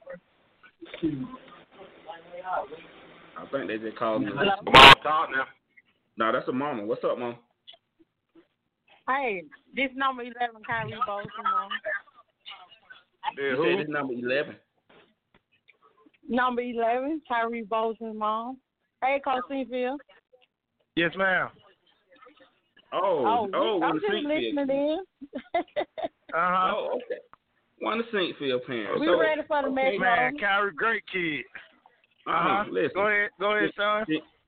I think they just called me. Mom, talk now. No, that's a mama. What's up, Mom? Hey, this number eleven, Kyrie Bolton, Mom. Yeah, You who? said this number eleven. Number eleven, Kyrie Bolton, Mom. Hey, Coach Seafield. Yes, ma'am. Oh, Oh, oh, I'm one of just Sinkfield. listening in. Uh-huh. Oh, okay. One of Sinkfield parents. We So, ready for the okay, Metro. Man, Kyrie, great kid. Uh-huh. Uh-huh. Listen. Go ahead. Go ahead, son.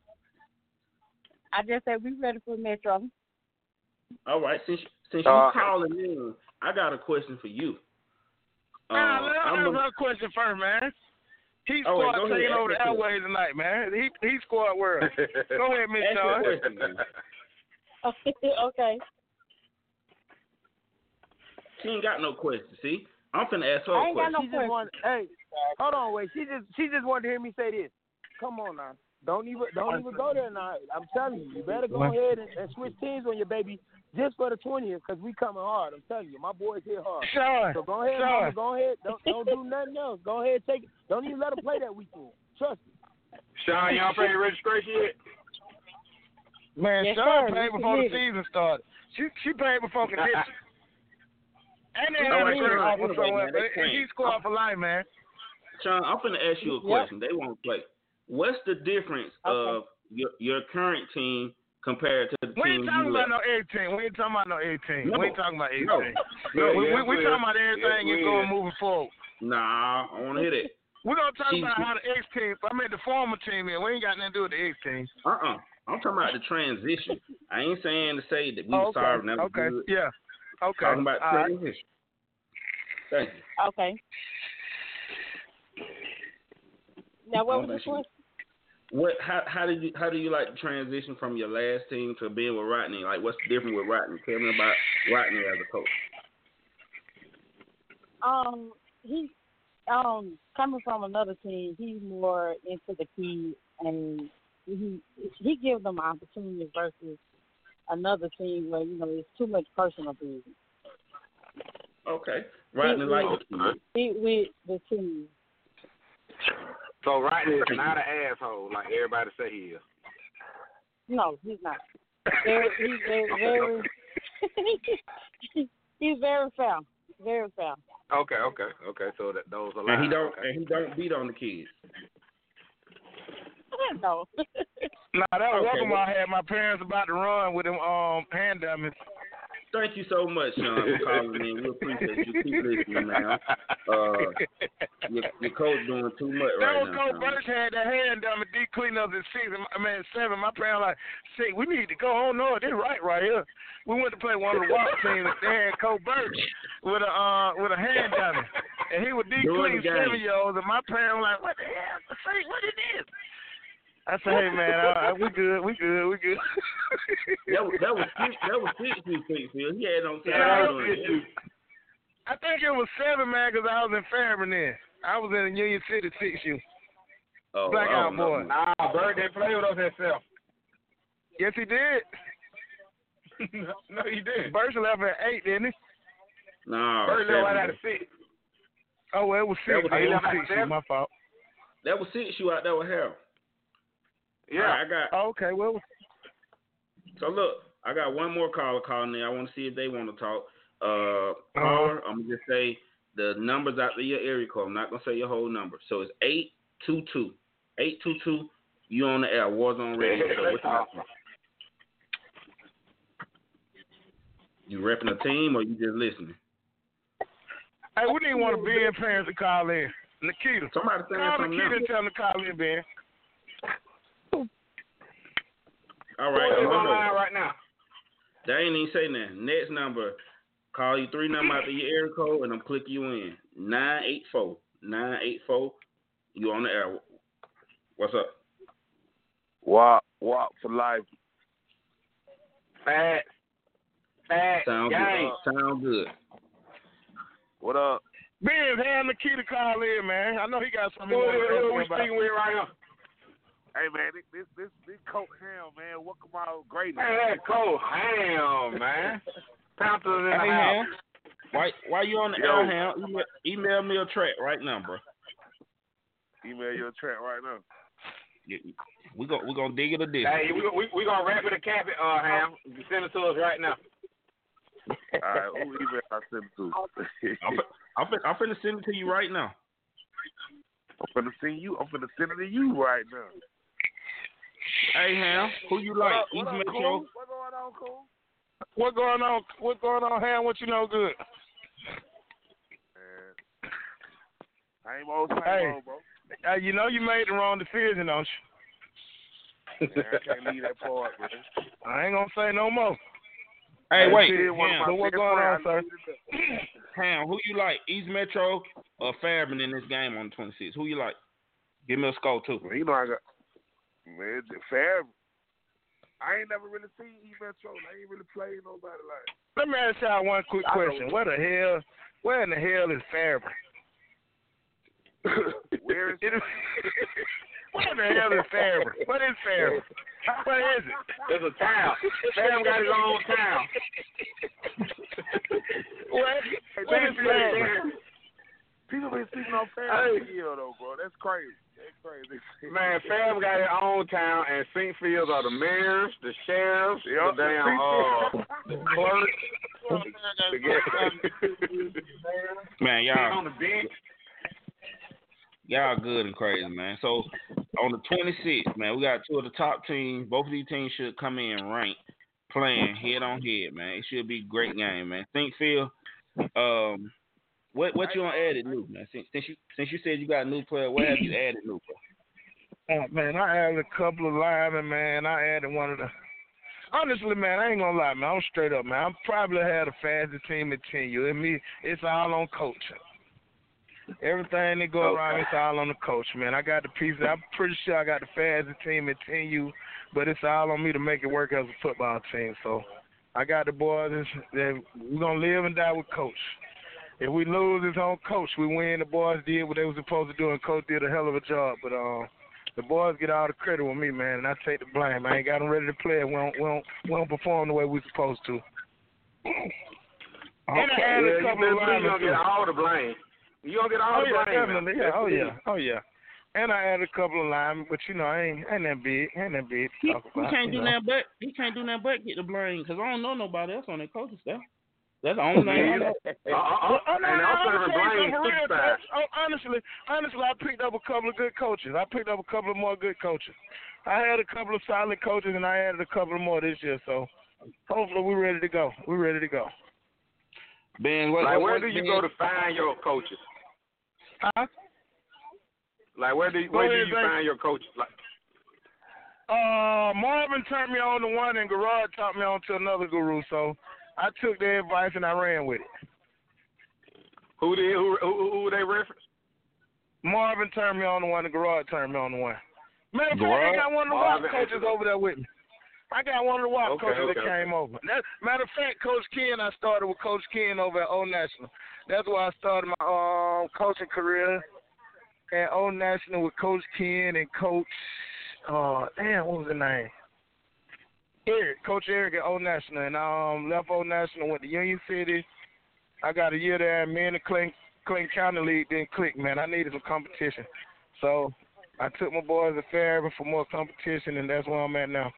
I just said we ready for the Metro. All right. Since since Uh, you calling in, I got a question for you. Uh, Nah, let I'm me a- ask her question first, man. He Oh, wait, scored go ahead. taking Ask over the your question. airways tonight, man. He he scored world. Go ahead, Miss Ask your Sean. question, man. Okay. She ain't got no question. See, I'm finna ask her I a ain't got question. no She just want, hey, hold on, wait. She just she just wanted to hear me say this. Come on now. Don't even don't even go there now. I'm telling you, you better go ahead and, and switch teams on your baby just for the twentieth because we coming hard. I'm telling you, my boys hit hard. Sean. So go ahead, Sean. mama, go ahead. Don't don't do nothing else. Go ahead, take it. Don't even let her play that weekend. Trust me. Sean, y'all pay your registration yet? Man, Yes, Sean sir. paid We before the committed. season started. She she paid before condition. And they All had right, a great Sean, offer anyway, somewhere. man, they But he playing. scored for life, man. Sean, I'm finna ask you a Yep. question. They won't play. What's the difference Okay. of your your current team compared to the We team ain't talking you about left? no eighteen. We ain't talking about no eighteen. No. We ain't talking about eighteen. No. No, we, yes, we, we we talking is. about everything Yes, is we going is. moving forward. Nah, I want to hear that. We're going to talk She- about how the X team, I mean the former team is. We ain't got nothing to do with the X team. Uh-uh. I'm talking about the transition. I ain't saying to say that we Oh, were okay. sorry. That was Okay. good. Yeah. Okay. Talking about All right. transition. Thank you. Okay. Now, what I was don't the think she- question? What? How, how did you? How do you like the transition from your last team to being with Rodney? Like, what's different with Rodney? Tell me about Rodney as a coach. Um, he, um, coming from another team, he's more into the kids, and he he gives them opportunity versus another team where you know it's too much personal business. Okay, Rodney He- like he- the kid. He with the team. So Rodney is not an asshole like everybody say he is. No, he's not. Very, he's very, very he's very fair. Very fair. Okay, okay, okay. So that those are And he lies. don't. Okay. And he don't beat on the kids. No. Nah, that was Okay, welcome. well- I had my parents about to run with them um hand dummies. Thank you so much, Sean, for calling in. We appreciate you. Keep listening, man. Uh, your, your coach doing too much That right was now. Coach Sean. Birch had that hand dummy D clean up in six. I mean seven. My parents like, six, we need to go. Oh no, this right right here. We went to play one of the walk teams. They had Coach Birch with a uh with a hand dummy, and he was D During clean the game. seven year olds. And my parents were like, what the hell? Say what it is. I said, hey man, uh, we good, we good, we good. That was that was six. That was six. Field. He had on Yeah, doing it. I think it was seven, man, because I was in Fairburn then. I was in Union City six U. Oh, Blackout I don't know. boy. Nah, Bird didn't play with us himself. Yes, he did. No, he didn't. Birch left at eight, didn't he? No, Bird left right out seven. of six. Oh, well, it was That six. was- it was left at six U, seven? my fault. That was six. You out there with Harold. Yeah. All right, I got. Oh, okay, well, So look, I got one more caller calling in. I want to see if they want to talk. Uh, caller, I'm gonna just say the numbers out of your area code. I'm not gonna say your whole number. So it's eight two two. Eight two two. You on the air? Warzone Radio. So what you got? You repping a team or you just listening? hey, we need one of Ben parents to call in. Nikita. Somebody saying Call something Nikita now. and tell him to call in, Ben. All right, Who is I'm on on. line right now? They ain't even say nothing. Next number, call you three number after your area code, and I'm clicking you in. nine eight four. nine eight four. You on the air. What's up? Walk, walk for life. Fat. Sound Gang. good. Sound good. What up? Ben, have Nikita call in, man. I know he got something. Who he who- who we wants to speaking with right now? Hey man, this this this, this Coach Ham, man, welcome out greatness. Man, that Cole Ham, man. Panthers in the Hey, house. Ham. Why, why you on the Yo. air, Ham? Email, email me a track right now, bro. Email your track right now. We go, we gonna dig it or dig. Hey, we we we gonna wrap it and cap it, uh, Ham. You send it to us right now. All right, who email I send it to? I'm, fin- I'm, fin- I'm finna send it to you right now. I'm finna send you. I'm finna send it to you right now. Hey, Ham, who you like? What East up, Metro? Cool? What going on, Cool? What going on? What going on, Ham? What you know good? Man, same old, same Hey. old, bro. Uh, you know you made the wrong decision, don't you? Man, I can't leave that part, man. I ain't gonna say no more. Hey, wait, Shit, one of Ham, my So what best going on, friends, sir? Ham, who you like? East Metro or Fairman in this game on the twenty-sixth? Who you like? Give me a score too. Man, you know I got man, it's fair. I ain't never really seen E Metro. I ain't really played nobody like. Let me ask y'all one quick question. Where the hell, where in the hell is Fairburn? Where is It is, where the hell is Fairburn? What is Fairburn? What is it? It's a town. Sam got his own town. What? What is Fairburn? People been sleeping on Fair Hey. Field though, bro. That's crazy. That's crazy. Man, Fam got his own town, and Saint Fields are the mayors, the sheriffs, Yup, the damn uh, the clerk. Man, y'all, on the bench. y'all good and crazy, man. So on the twenty-sixth, man, we got two of the top teams. Both of these teams should come in ranked, playing head on head, man. It should be a great game, man. Think Phil, um, what what you gonna add it new, man? Since, since you since you said you got a new player, what have you added new, bro? Oh, man, I added a couple of linemen, man. I added one of the. Honestly, man, I ain't gonna lie, man. I'm straight up, man. I probably had the fastest team in tenure. And me, it's all on coaching. Everything that go Okay. around, it's all on the coach, man. I got the pieces. I'm pretty sure I got the fastest team in tenure, but it's all on me to make it work as a football team. So I got the boys that we're gonna live and die with coach. If we lose, it's on coach. We win. The boys did what they were supposed to do, and coach did a hell of a job. But um. The boys get all the credit with me, man, and I take the blame. I ain't got them ready to play. We don't, we don't, we don't perform the way we supposed to. And I Okay, had yeah, a you couple better of believe you linemen, gonna too. get all the blame. You gonna get all Oh, the yeah, blame. man. definitely. Yeah, oh, yeah. Oh, yeah. And I added a couple of linemen, but, you know, I ain't, ain't that big. Ain't that big to He, talk he about. can't you do know. nothing but he can't do nothing but get the blame because I don't know nobody else on that coaching staff. That's the only thing I know. Uh, uh, uh, Oh, no, and no, I'm I'm gonna saying blame something for real, Super coach. Oh, honestly, honestly, I picked up a couple of good coaches. I picked up a couple of more good coaches. I had a couple of solid coaches, and I added a couple of more this year. So hopefully we're ready to go. We're ready to go. Ben, what, Like, what, where what, do you Ben, go to find your coaches? Huh? Like, where do you, Go where do ahead, you Zay. find your coaches? Like, Uh, Marvin turned me on to one, and Garrard taught me on to another guru. So I took their advice and I ran with it. who did who who, who they reference? Marvin turned me on to one, and Garrard turned me on to one. Matter of fact, I Garrard? got one of the Marvin WAP coaches Anthony. over there with me. I got one of the WAP Okay, coaches okay, that came over. That, matter of fact, Coach Ken, I started with Coach Ken over at Old National. That's where I started my um, coaching career at Old National with Coach Ken and Coach, uh, damn, what was the name? Eric, Coach Eric at Old National. And I um, left Old National, went to Union City. I got a year there, and me and the Clinton, Clinton County League didn't click, man. I needed some competition. So I took my boys to Fairhaven for more competition, and that's where I'm at now.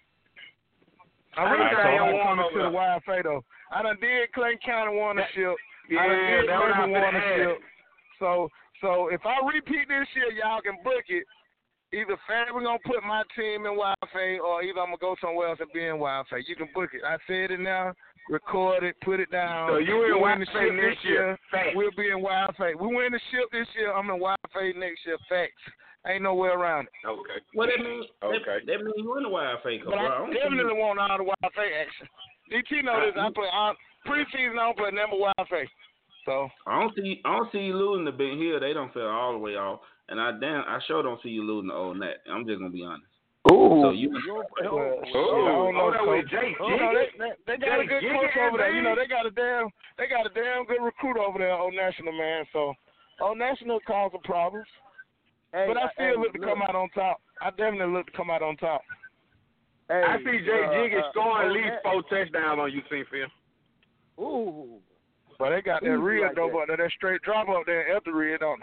I really Alright, got so to you come want to the over- Y F A, though. I done did Clinton County Warnership. Yeah, I done did that what I Murphy finna Warnership. ask. So, so if I repeat this year, y'all can book it. Either Fairhaven gonna put my team in Y F A, or either I'm gonna go somewhere else and be in Y F A. You can book it. I said it now. Record it. Put it down. So you in We Y win F the A ship next this year? Facts. We'll be in Y F A. We win the ship this year. I'm in Y F A next year. Facts. Ain't no way around it. Okay. What that mean? Okay. That, that mean you in the Y F A, But bro. I I don't think definitely you- want all the Y F A action. D T know this. I play on preseason. I don't play number Y F A. So I don't see I don't see you losing to Ben Hill. They don't feel all the way off, and I damn I sure don't see you losing to Old Nat. I'm just gonna be honest. Ooh. So you. Oh, Oh, I don't know, oh, that Coach. was Jay You know, they, they, they got Jay a good Jiggy, coach over there. You know, man. they got a damn, they got a damn good recruit over there, Old National, man. So, Old National causing problems, Hey, but I still hey, look to look. come out on top. I definitely look to come out on top. Hey, I see Jay uh, Jiggy uh, scoring at oh, least that- four touchdowns on U C film. Ooh. But they got that Easy real like dope that. up there, that straight drop up there at the red, don't they?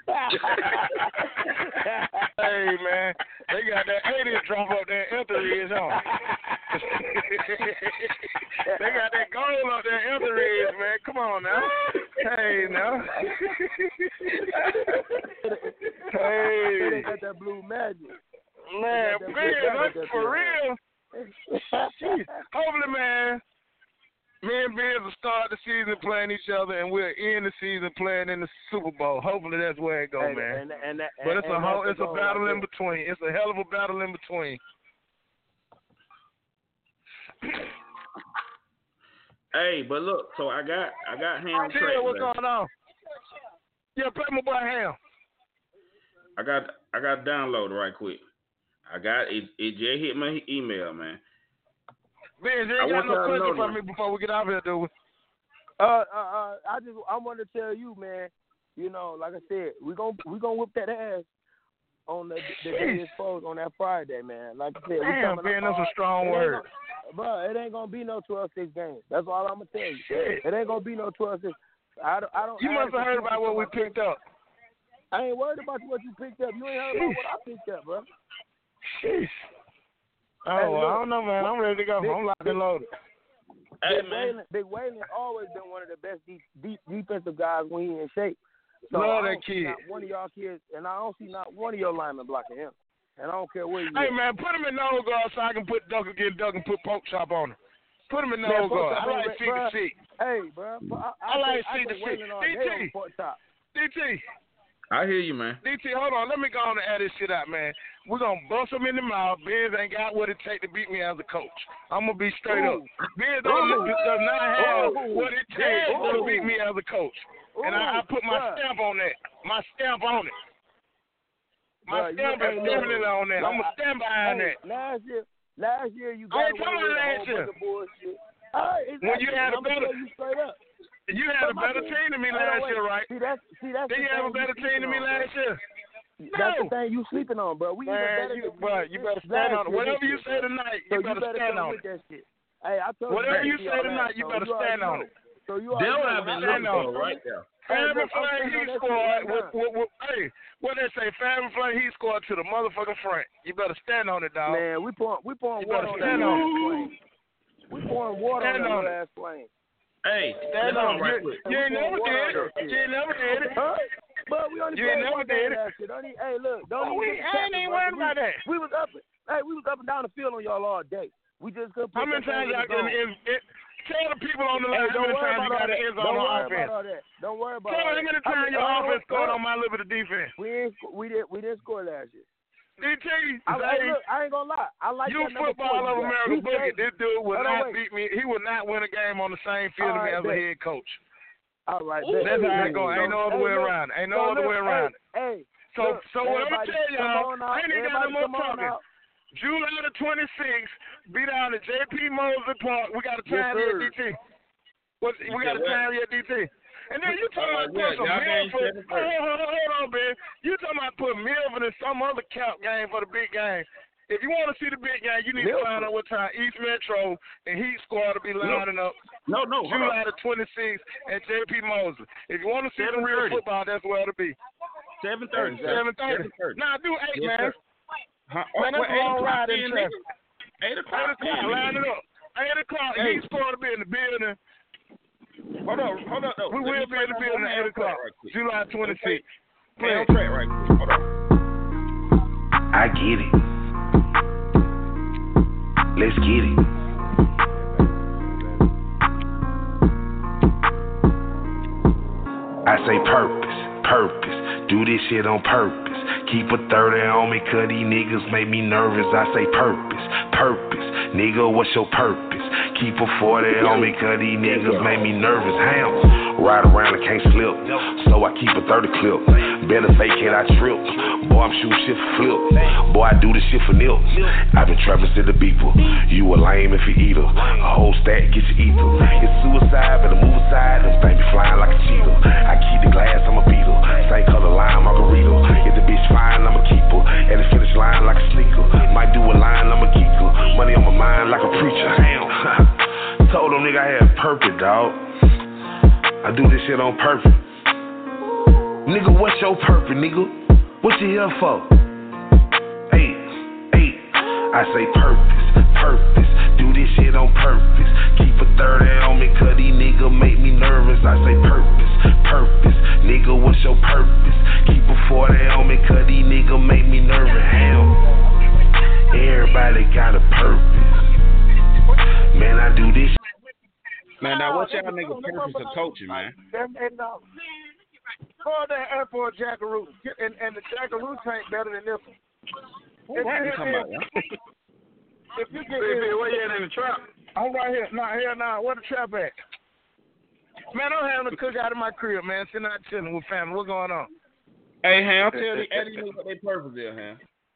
Hey, man, they got that eighty drop up there at the red, don't they? They got that goal up there at the red, man. Come on now. Hey, now. Hey. They got that blue magic. Man, They got that man, blue magic that's up for there. real. Jeez. Hopefully, man, me and Biz will start the season playing each other, and we'll end the season playing in the Super Bowl. Hopefully, that's where it goes, And, man. and, and, and, But it's and a whole, that's it's the a goal battle right in between. It's a hell of a battle in between. Hey, but look, so I got I got Ham Chill, track. what's man. going on? Yeah, play my boy Ham. I got I got download right quick. I got it. It just hit my email, man. Ben, you I ain't got want no y'all to question know for now. me before we get out of here, do we? Uh, uh, uh, I just I want to tell you, man. You know, like I said, we gon' we gonna whip that ass on the the day it's exposed on that Friday, man. Like I said, we Damn, coming Ben, up that's a hard. strong It ain't word. gonna- Bro, it ain't gonna be no twelve six game. That's all I'm gonna tell you. Shit. It ain't gonna be no twelve six. I don't. I don't You I must have heard about what we picked up. I ain't worried about what you picked up. You ain't heard about what I picked up, bro. Sheesh. Oh, Hey, look, I don't know, man. I'm ready to go. Big- I'm locked and loaded. Hey, Big man. Waylon, Big Waylon always been one of the best deep, deep defensive guys when he in shape. So Love I that don't see kid. not one of y'all kids, and I don't see not one of your linemen blocking him. And I don't care where you Hey, at. man, put him in nose guard so I can put duck again, duck and put pork chop on him. Put him in Man, nose pork guard. chop I ain't like re- seat to bruh. seat. Hey, bro, I, I like I seat to take seat. Waylon all D day T. on pork chop. D T. I hear you, man. D T, hold on. Let me go on and add this shit out, man. We're going to bust him in the mouth. Benz ain't got what it takes to beat me as a coach. I'm going to be straight Ooh. up. Benz don't, Ooh. does not have Ooh. what it takes Ooh. to beat me as a coach. And I, I put my Bruh. stamp on that. My stamp on it. My Bruh, you stamp is ain't definitely never- on that. I'm going to stand behind Hey, that. last year, last year you I got ain't away talking with a last whole year. bunch of bullshit. All right, exactly. When you had And a I'ma better- tell you straight up. You had a But my better team- team than me Hold on, last wait. year, right? See, that's see that's Did the you have a thing better you team than me sleeping on, last bro. year? That's No. the thing you sleeping on, bro. We even Man, better you, than bro, this- you this better last stand on it. year, Whatever this you year, say bro. tonight, So you better stand come on with it. that shit. Hey, I told Whatever you, you say tonight, you better stand on it. So you That's already what know I've when been I looking stand for on right it. there. Hey, Fab and look, I'm Flame, standing he on that shit scored. right With, now. with, with, hey, what they say? Fab and Flame, he scored to the motherfucking front. You better stand on it, dog. Man, we pouring we pouring You water better on that stand little on ass it. flame. We pouring water Stand on that on little it. ass flame. Hey, Stand hold on on it. right You, quick. you ain't never Water on did it. that shit. You ain't never did it. Huh? But we only You ain't played never one game did it. last year. Don't even, hey, look, don't Oh, even we get the ain't captain, even bro. worried We- about that. We was up, hey, we was up and down the field on y'all all day. We just couldn't put How many that times thing y'all in the can zone. it, it, tell the people on the Hey, line how don't many worry times you about all got an that. end zone Don't on worry offense? about all that. Don't worry about Tell all them how that. many How times many- your uh, offense scored uh, on my Liberty defense. We ain't, sc- we didn't, we didn't score last year. D T, I, hey, say, look, I ain't gonna lie. I like you that number football four of you got. America He boogie. said- This dude would Hold on, not wait. beat me. He would not win a game on the same field All as me right, as a bet. head coach. All right, That's bet. how it go. Ain't no other Hey, way look, around it. Ain't so no other look, way around it. Hey, hey, So, look, so what I'm gonna everybody, tell come y'all, on out. I ain't even got no Everybody more come on talking. out. July the twenty-sixth, be down at J P Mosley Park. We got a Yes, time here, sir. D T. What, we got a said what? time here, D T. And then you talking Uh, about yeah, put some y'all game Milford. seven Hold, thirty. hold, hold, hold on, man. You talking about put Milford in some other count game for the big game. If you want to see the big game, you need Milford. to find out what time East Metro and Heat Squad will be lining up. No, no, hold July on. the twenty-sixth at J P Mosley. If you want to see the seven real thirty. football, that's where it'll be. Seven thirty. seven thirty. Seven thirty. Nah, do eight, Yes, man. sir. Huh? Man, that's Well, a long o'clock ride in then, traffic. nigga. Eight Eight o'clock. o'clock, then, line nigga. it up. Eight o'clock, Hey. Heat Squad will be in the building. Hold on, hold on. We will be in the building at eight o'clock, July twenty-sixth. Play on track right quick. Hold on. I get it. Let's get it. I say purpose, purpose. Do this shit on purpose. Keep a thirty on me, cause these niggas make me nervous. I say purpose, purpose. Nigga, what's your purpose? Keep a forty on me, cause these niggas make me nervous. Ham, ride around and can't slip, so I keep a thirty clip. Better fake it, I trip. Boy, I'm shooting shit for flip. Boy, I do this shit for nil. I've been trapping to the beeper. You a lame if you eat her. A whole stack, get your ether. It's suicide, better move aside. Them things be flying like a cheetah. I keep the glass, I'm a beater. Same color line, margarita. If the bitch fine, I'ma keep her. At the finish line like a sneaker. Might do a line, I'ma keep her. Money on my mind like a preacher. Damn. Told them nigga I had purpose, dog. I do this shit on purpose. Nigga, what's your purpose, nigga? What you here for? Hey, hey, I say purpose, purpose. Do this shit on purpose. Keep a thirty on me, cause these nigga make me nervous. I say purpose, purpose. Nigga, what's your purpose? Keep a forty on me, cause these nigga make me nervous. Hell, everybody got a purpose. Man, I do this. Man, now what y'all nigga purpose of coaching, man? And, and, uh, call that airport Jackaroo, and, and the Jackaroo tank better than this one. What are you talking about? If you get in, where you at in the trap? I'm right here. Nah, here now. Where the trap at? Man, I'm having a cookout in my crib, man. Sitting out chilling with family. What's going on? Hey, Ham, tell the Eddie nigga what they purpose is, Ham.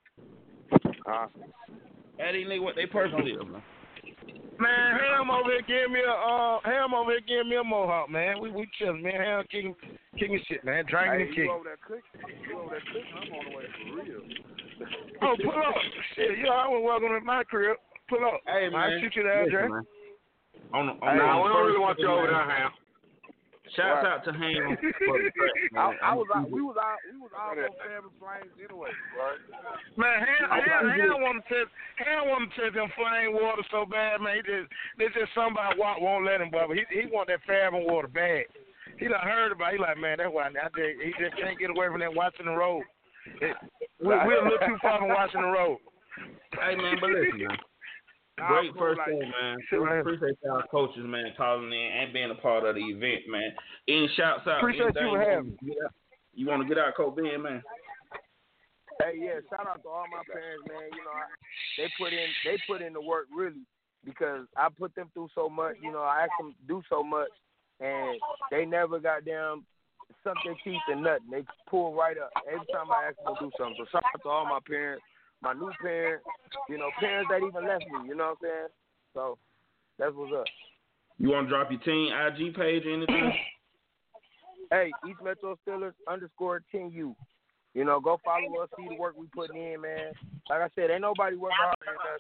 Uh, Eddie nigga what they purpose is, man. Man, Ham over here giving me a uh, Ham over here giving me a mohawk, man. We we chilling, man. Ham kicking kicking shit, man. Drinking Hey, and you kicking. over there cooking? You over there cooking? I'm on the way for real. Oh, pull up. Shit, you always welcome to my crib. Pull up. Hey, man. I'll shoot you the address. Listen, on, on, Hey, on nah, we don't really first want you man. over there, Ham. Shouts out to Ham for the threat, man. I, I was out, we was out, we was out on family flames anyway, right? Man, Ham, Ham, Ham want to test, Ham want to test them flame water so bad, man. He just, there's just somebody won't, won't let him bubble. He, he want that Fathom water bad. He done heard about it. He like, man, that's why I just, he just can't get away from that watching the road. It, we, we're a little too far from watching the road. Hey, man, but listen, man. Great first day, man. Appreciate y'all coaches, man, calling in and being a part of the event, man. Any shouts out? Appreciate you for having me. You want to get out, Coach Ben, man? Hey, yeah, shout out to all my parents, man. You know, I, they put in they put in the work really because I put them through so much. You know, I asked them to do so much, and they never got down suck their teeth and nothing. They pull right up every time I ask them to do something. So shout out to all my parents. My new parents, you know, parents that even left me, you know what I'm saying? So, that's what's up. You want to drop your team I G page or anything? Hey, East Metro Steelers underscore ten U. You know, go follow us, see the work we putting in, man. Like I said, ain't nobody working harder than us.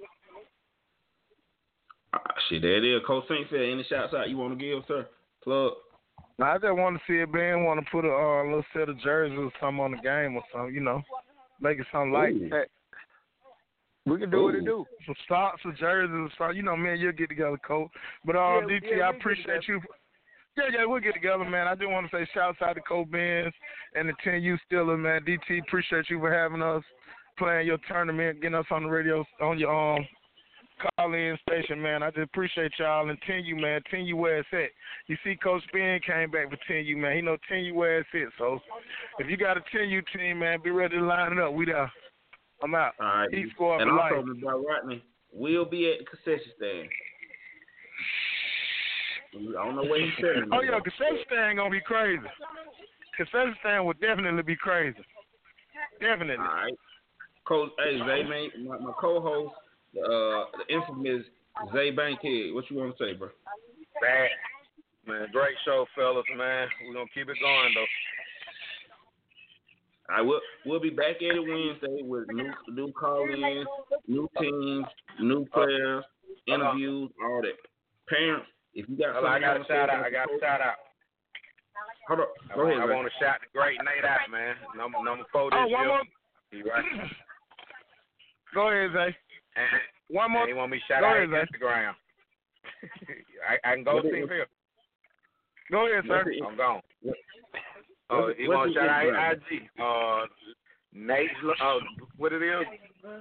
Ah, shit, there it is. Coach Saint said, any shouts out you want to give, sir? Plug. I just want to see if Ben want to put a uh, little set of jerseys or something on the game or something, you know. Make it something like that. We can do Ooh. what it do. Some socks or jerseys or something. You know, man, you'll get together, Coach. But uh, yeah, D T, yeah, I appreciate you. Yeah, yeah, we'll get together, man. I do want to say shouts out to Coach Benz and the ten U Steelers, man. D T, appreciate you for having us, playing your tournament, getting us on the radio, on your um call-in station, man. I just appreciate y'all. And ten U, man, ten U where it's at. You see Coach Ben came back for ten U, man. He know ten U where it's at. So if you got a ten U team, man, be ready to line it up. We there. I'm out. All right. Heat squad and for also, life. Mister Rodney, we'll be at the concession stand. I don't know what he's saying. Oh, yeah, concession stand going to be crazy. Concession stand would definitely be crazy. Definitely. All right. Coach, hey, Zay, man, my, my co-host, uh, the infamous Zay Bankhead. What you want to say, bro? Bad. Man, great show, fellas, man. We're going to keep it going, though. All right, we'll, we'll be back at it Wednesday with new new call-ins, new teams, new players, interviews, all that. Parents, if you got something I got a shout out. I got a shout out. Hold up. Go I ahead, want, I want to shout the great Nate out, man. Number number four this oh, one year. more. He right. Go ahead, Zay. And, one more. and he want me to shout go out ahead, his Instagram. I, I can go see him here. Go ahead, sir. I'm gone. Oh, uh, he want to shout out his I G. Uh, Nate, uh, what it is?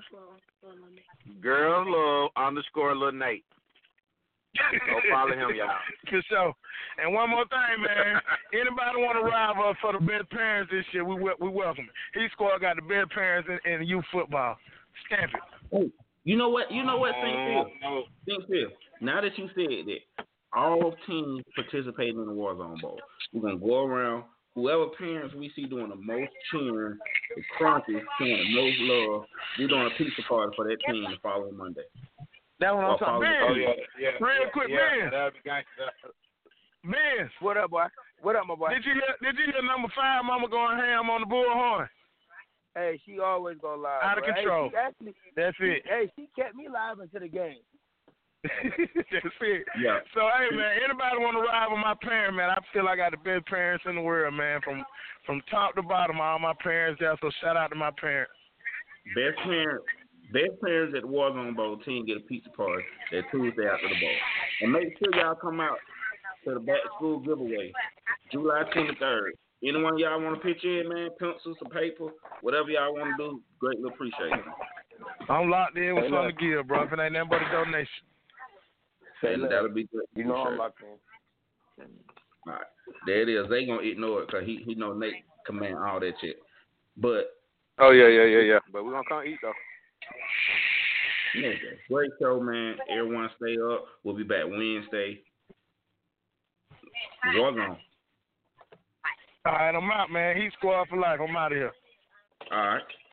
Girl Love underscore Lil Nate. Go follow him, y'all. For sure. And one more thing, man. Anybody want to ride us for the best parents this year, we we welcome it. He squad got the best parents in, in youth football. Stamp it. Oh, You know what? You know what? Think Oh, this. no. Think this. Now that you said that, all teams participating in the Warzone Bowl. We're gonna go around. Whoever parents we see doing the most cheering, the crunkies showing the most love, we're doing a pizza party for that team the following Monday. That's what I'm Or talking following- man. Oh, yeah, yeah. Real yeah, quick, yeah, man. That'd be gangster. Man, What up, boy? What up, my boy? did you hear? Did you hear number five? Mama going ham on the bullhorn. Hey, she always go live. Out of bro. control. Hey, she actually, That's it. hey, she kept me live into the game. That's it. Yeah. So hey man, anybody want to ride with my parents, man? I feel I got the best parents in the world, man. From from top to bottom, all my parents there. So shout out to my parents. Best parents, best parents at the Warzone Bowl team get a pizza party that Tuesday after the bowl. And make sure y'all come out to the back to school giveaway, July twenty-third. Anyone of y'all want to pitch in, man? Pencils, some paper, whatever y'all want to do, greatly appreciate it. I'm locked in with Hey, something look. to give, bro. If it ain't nothing but a donation. Say And less. that'll be good. You know I'm Appreciate locked in. it. All right. There it is. They gonna ignore it because he he know Nate command all that shit. But Oh, yeah, yeah, yeah, yeah. But we're going to come eat, though. nigga, great show, man. Everyone stay up. We'll be back Wednesday. Warzone. All right, I'm out, man. Heat squad for life. I'm out of here. All right.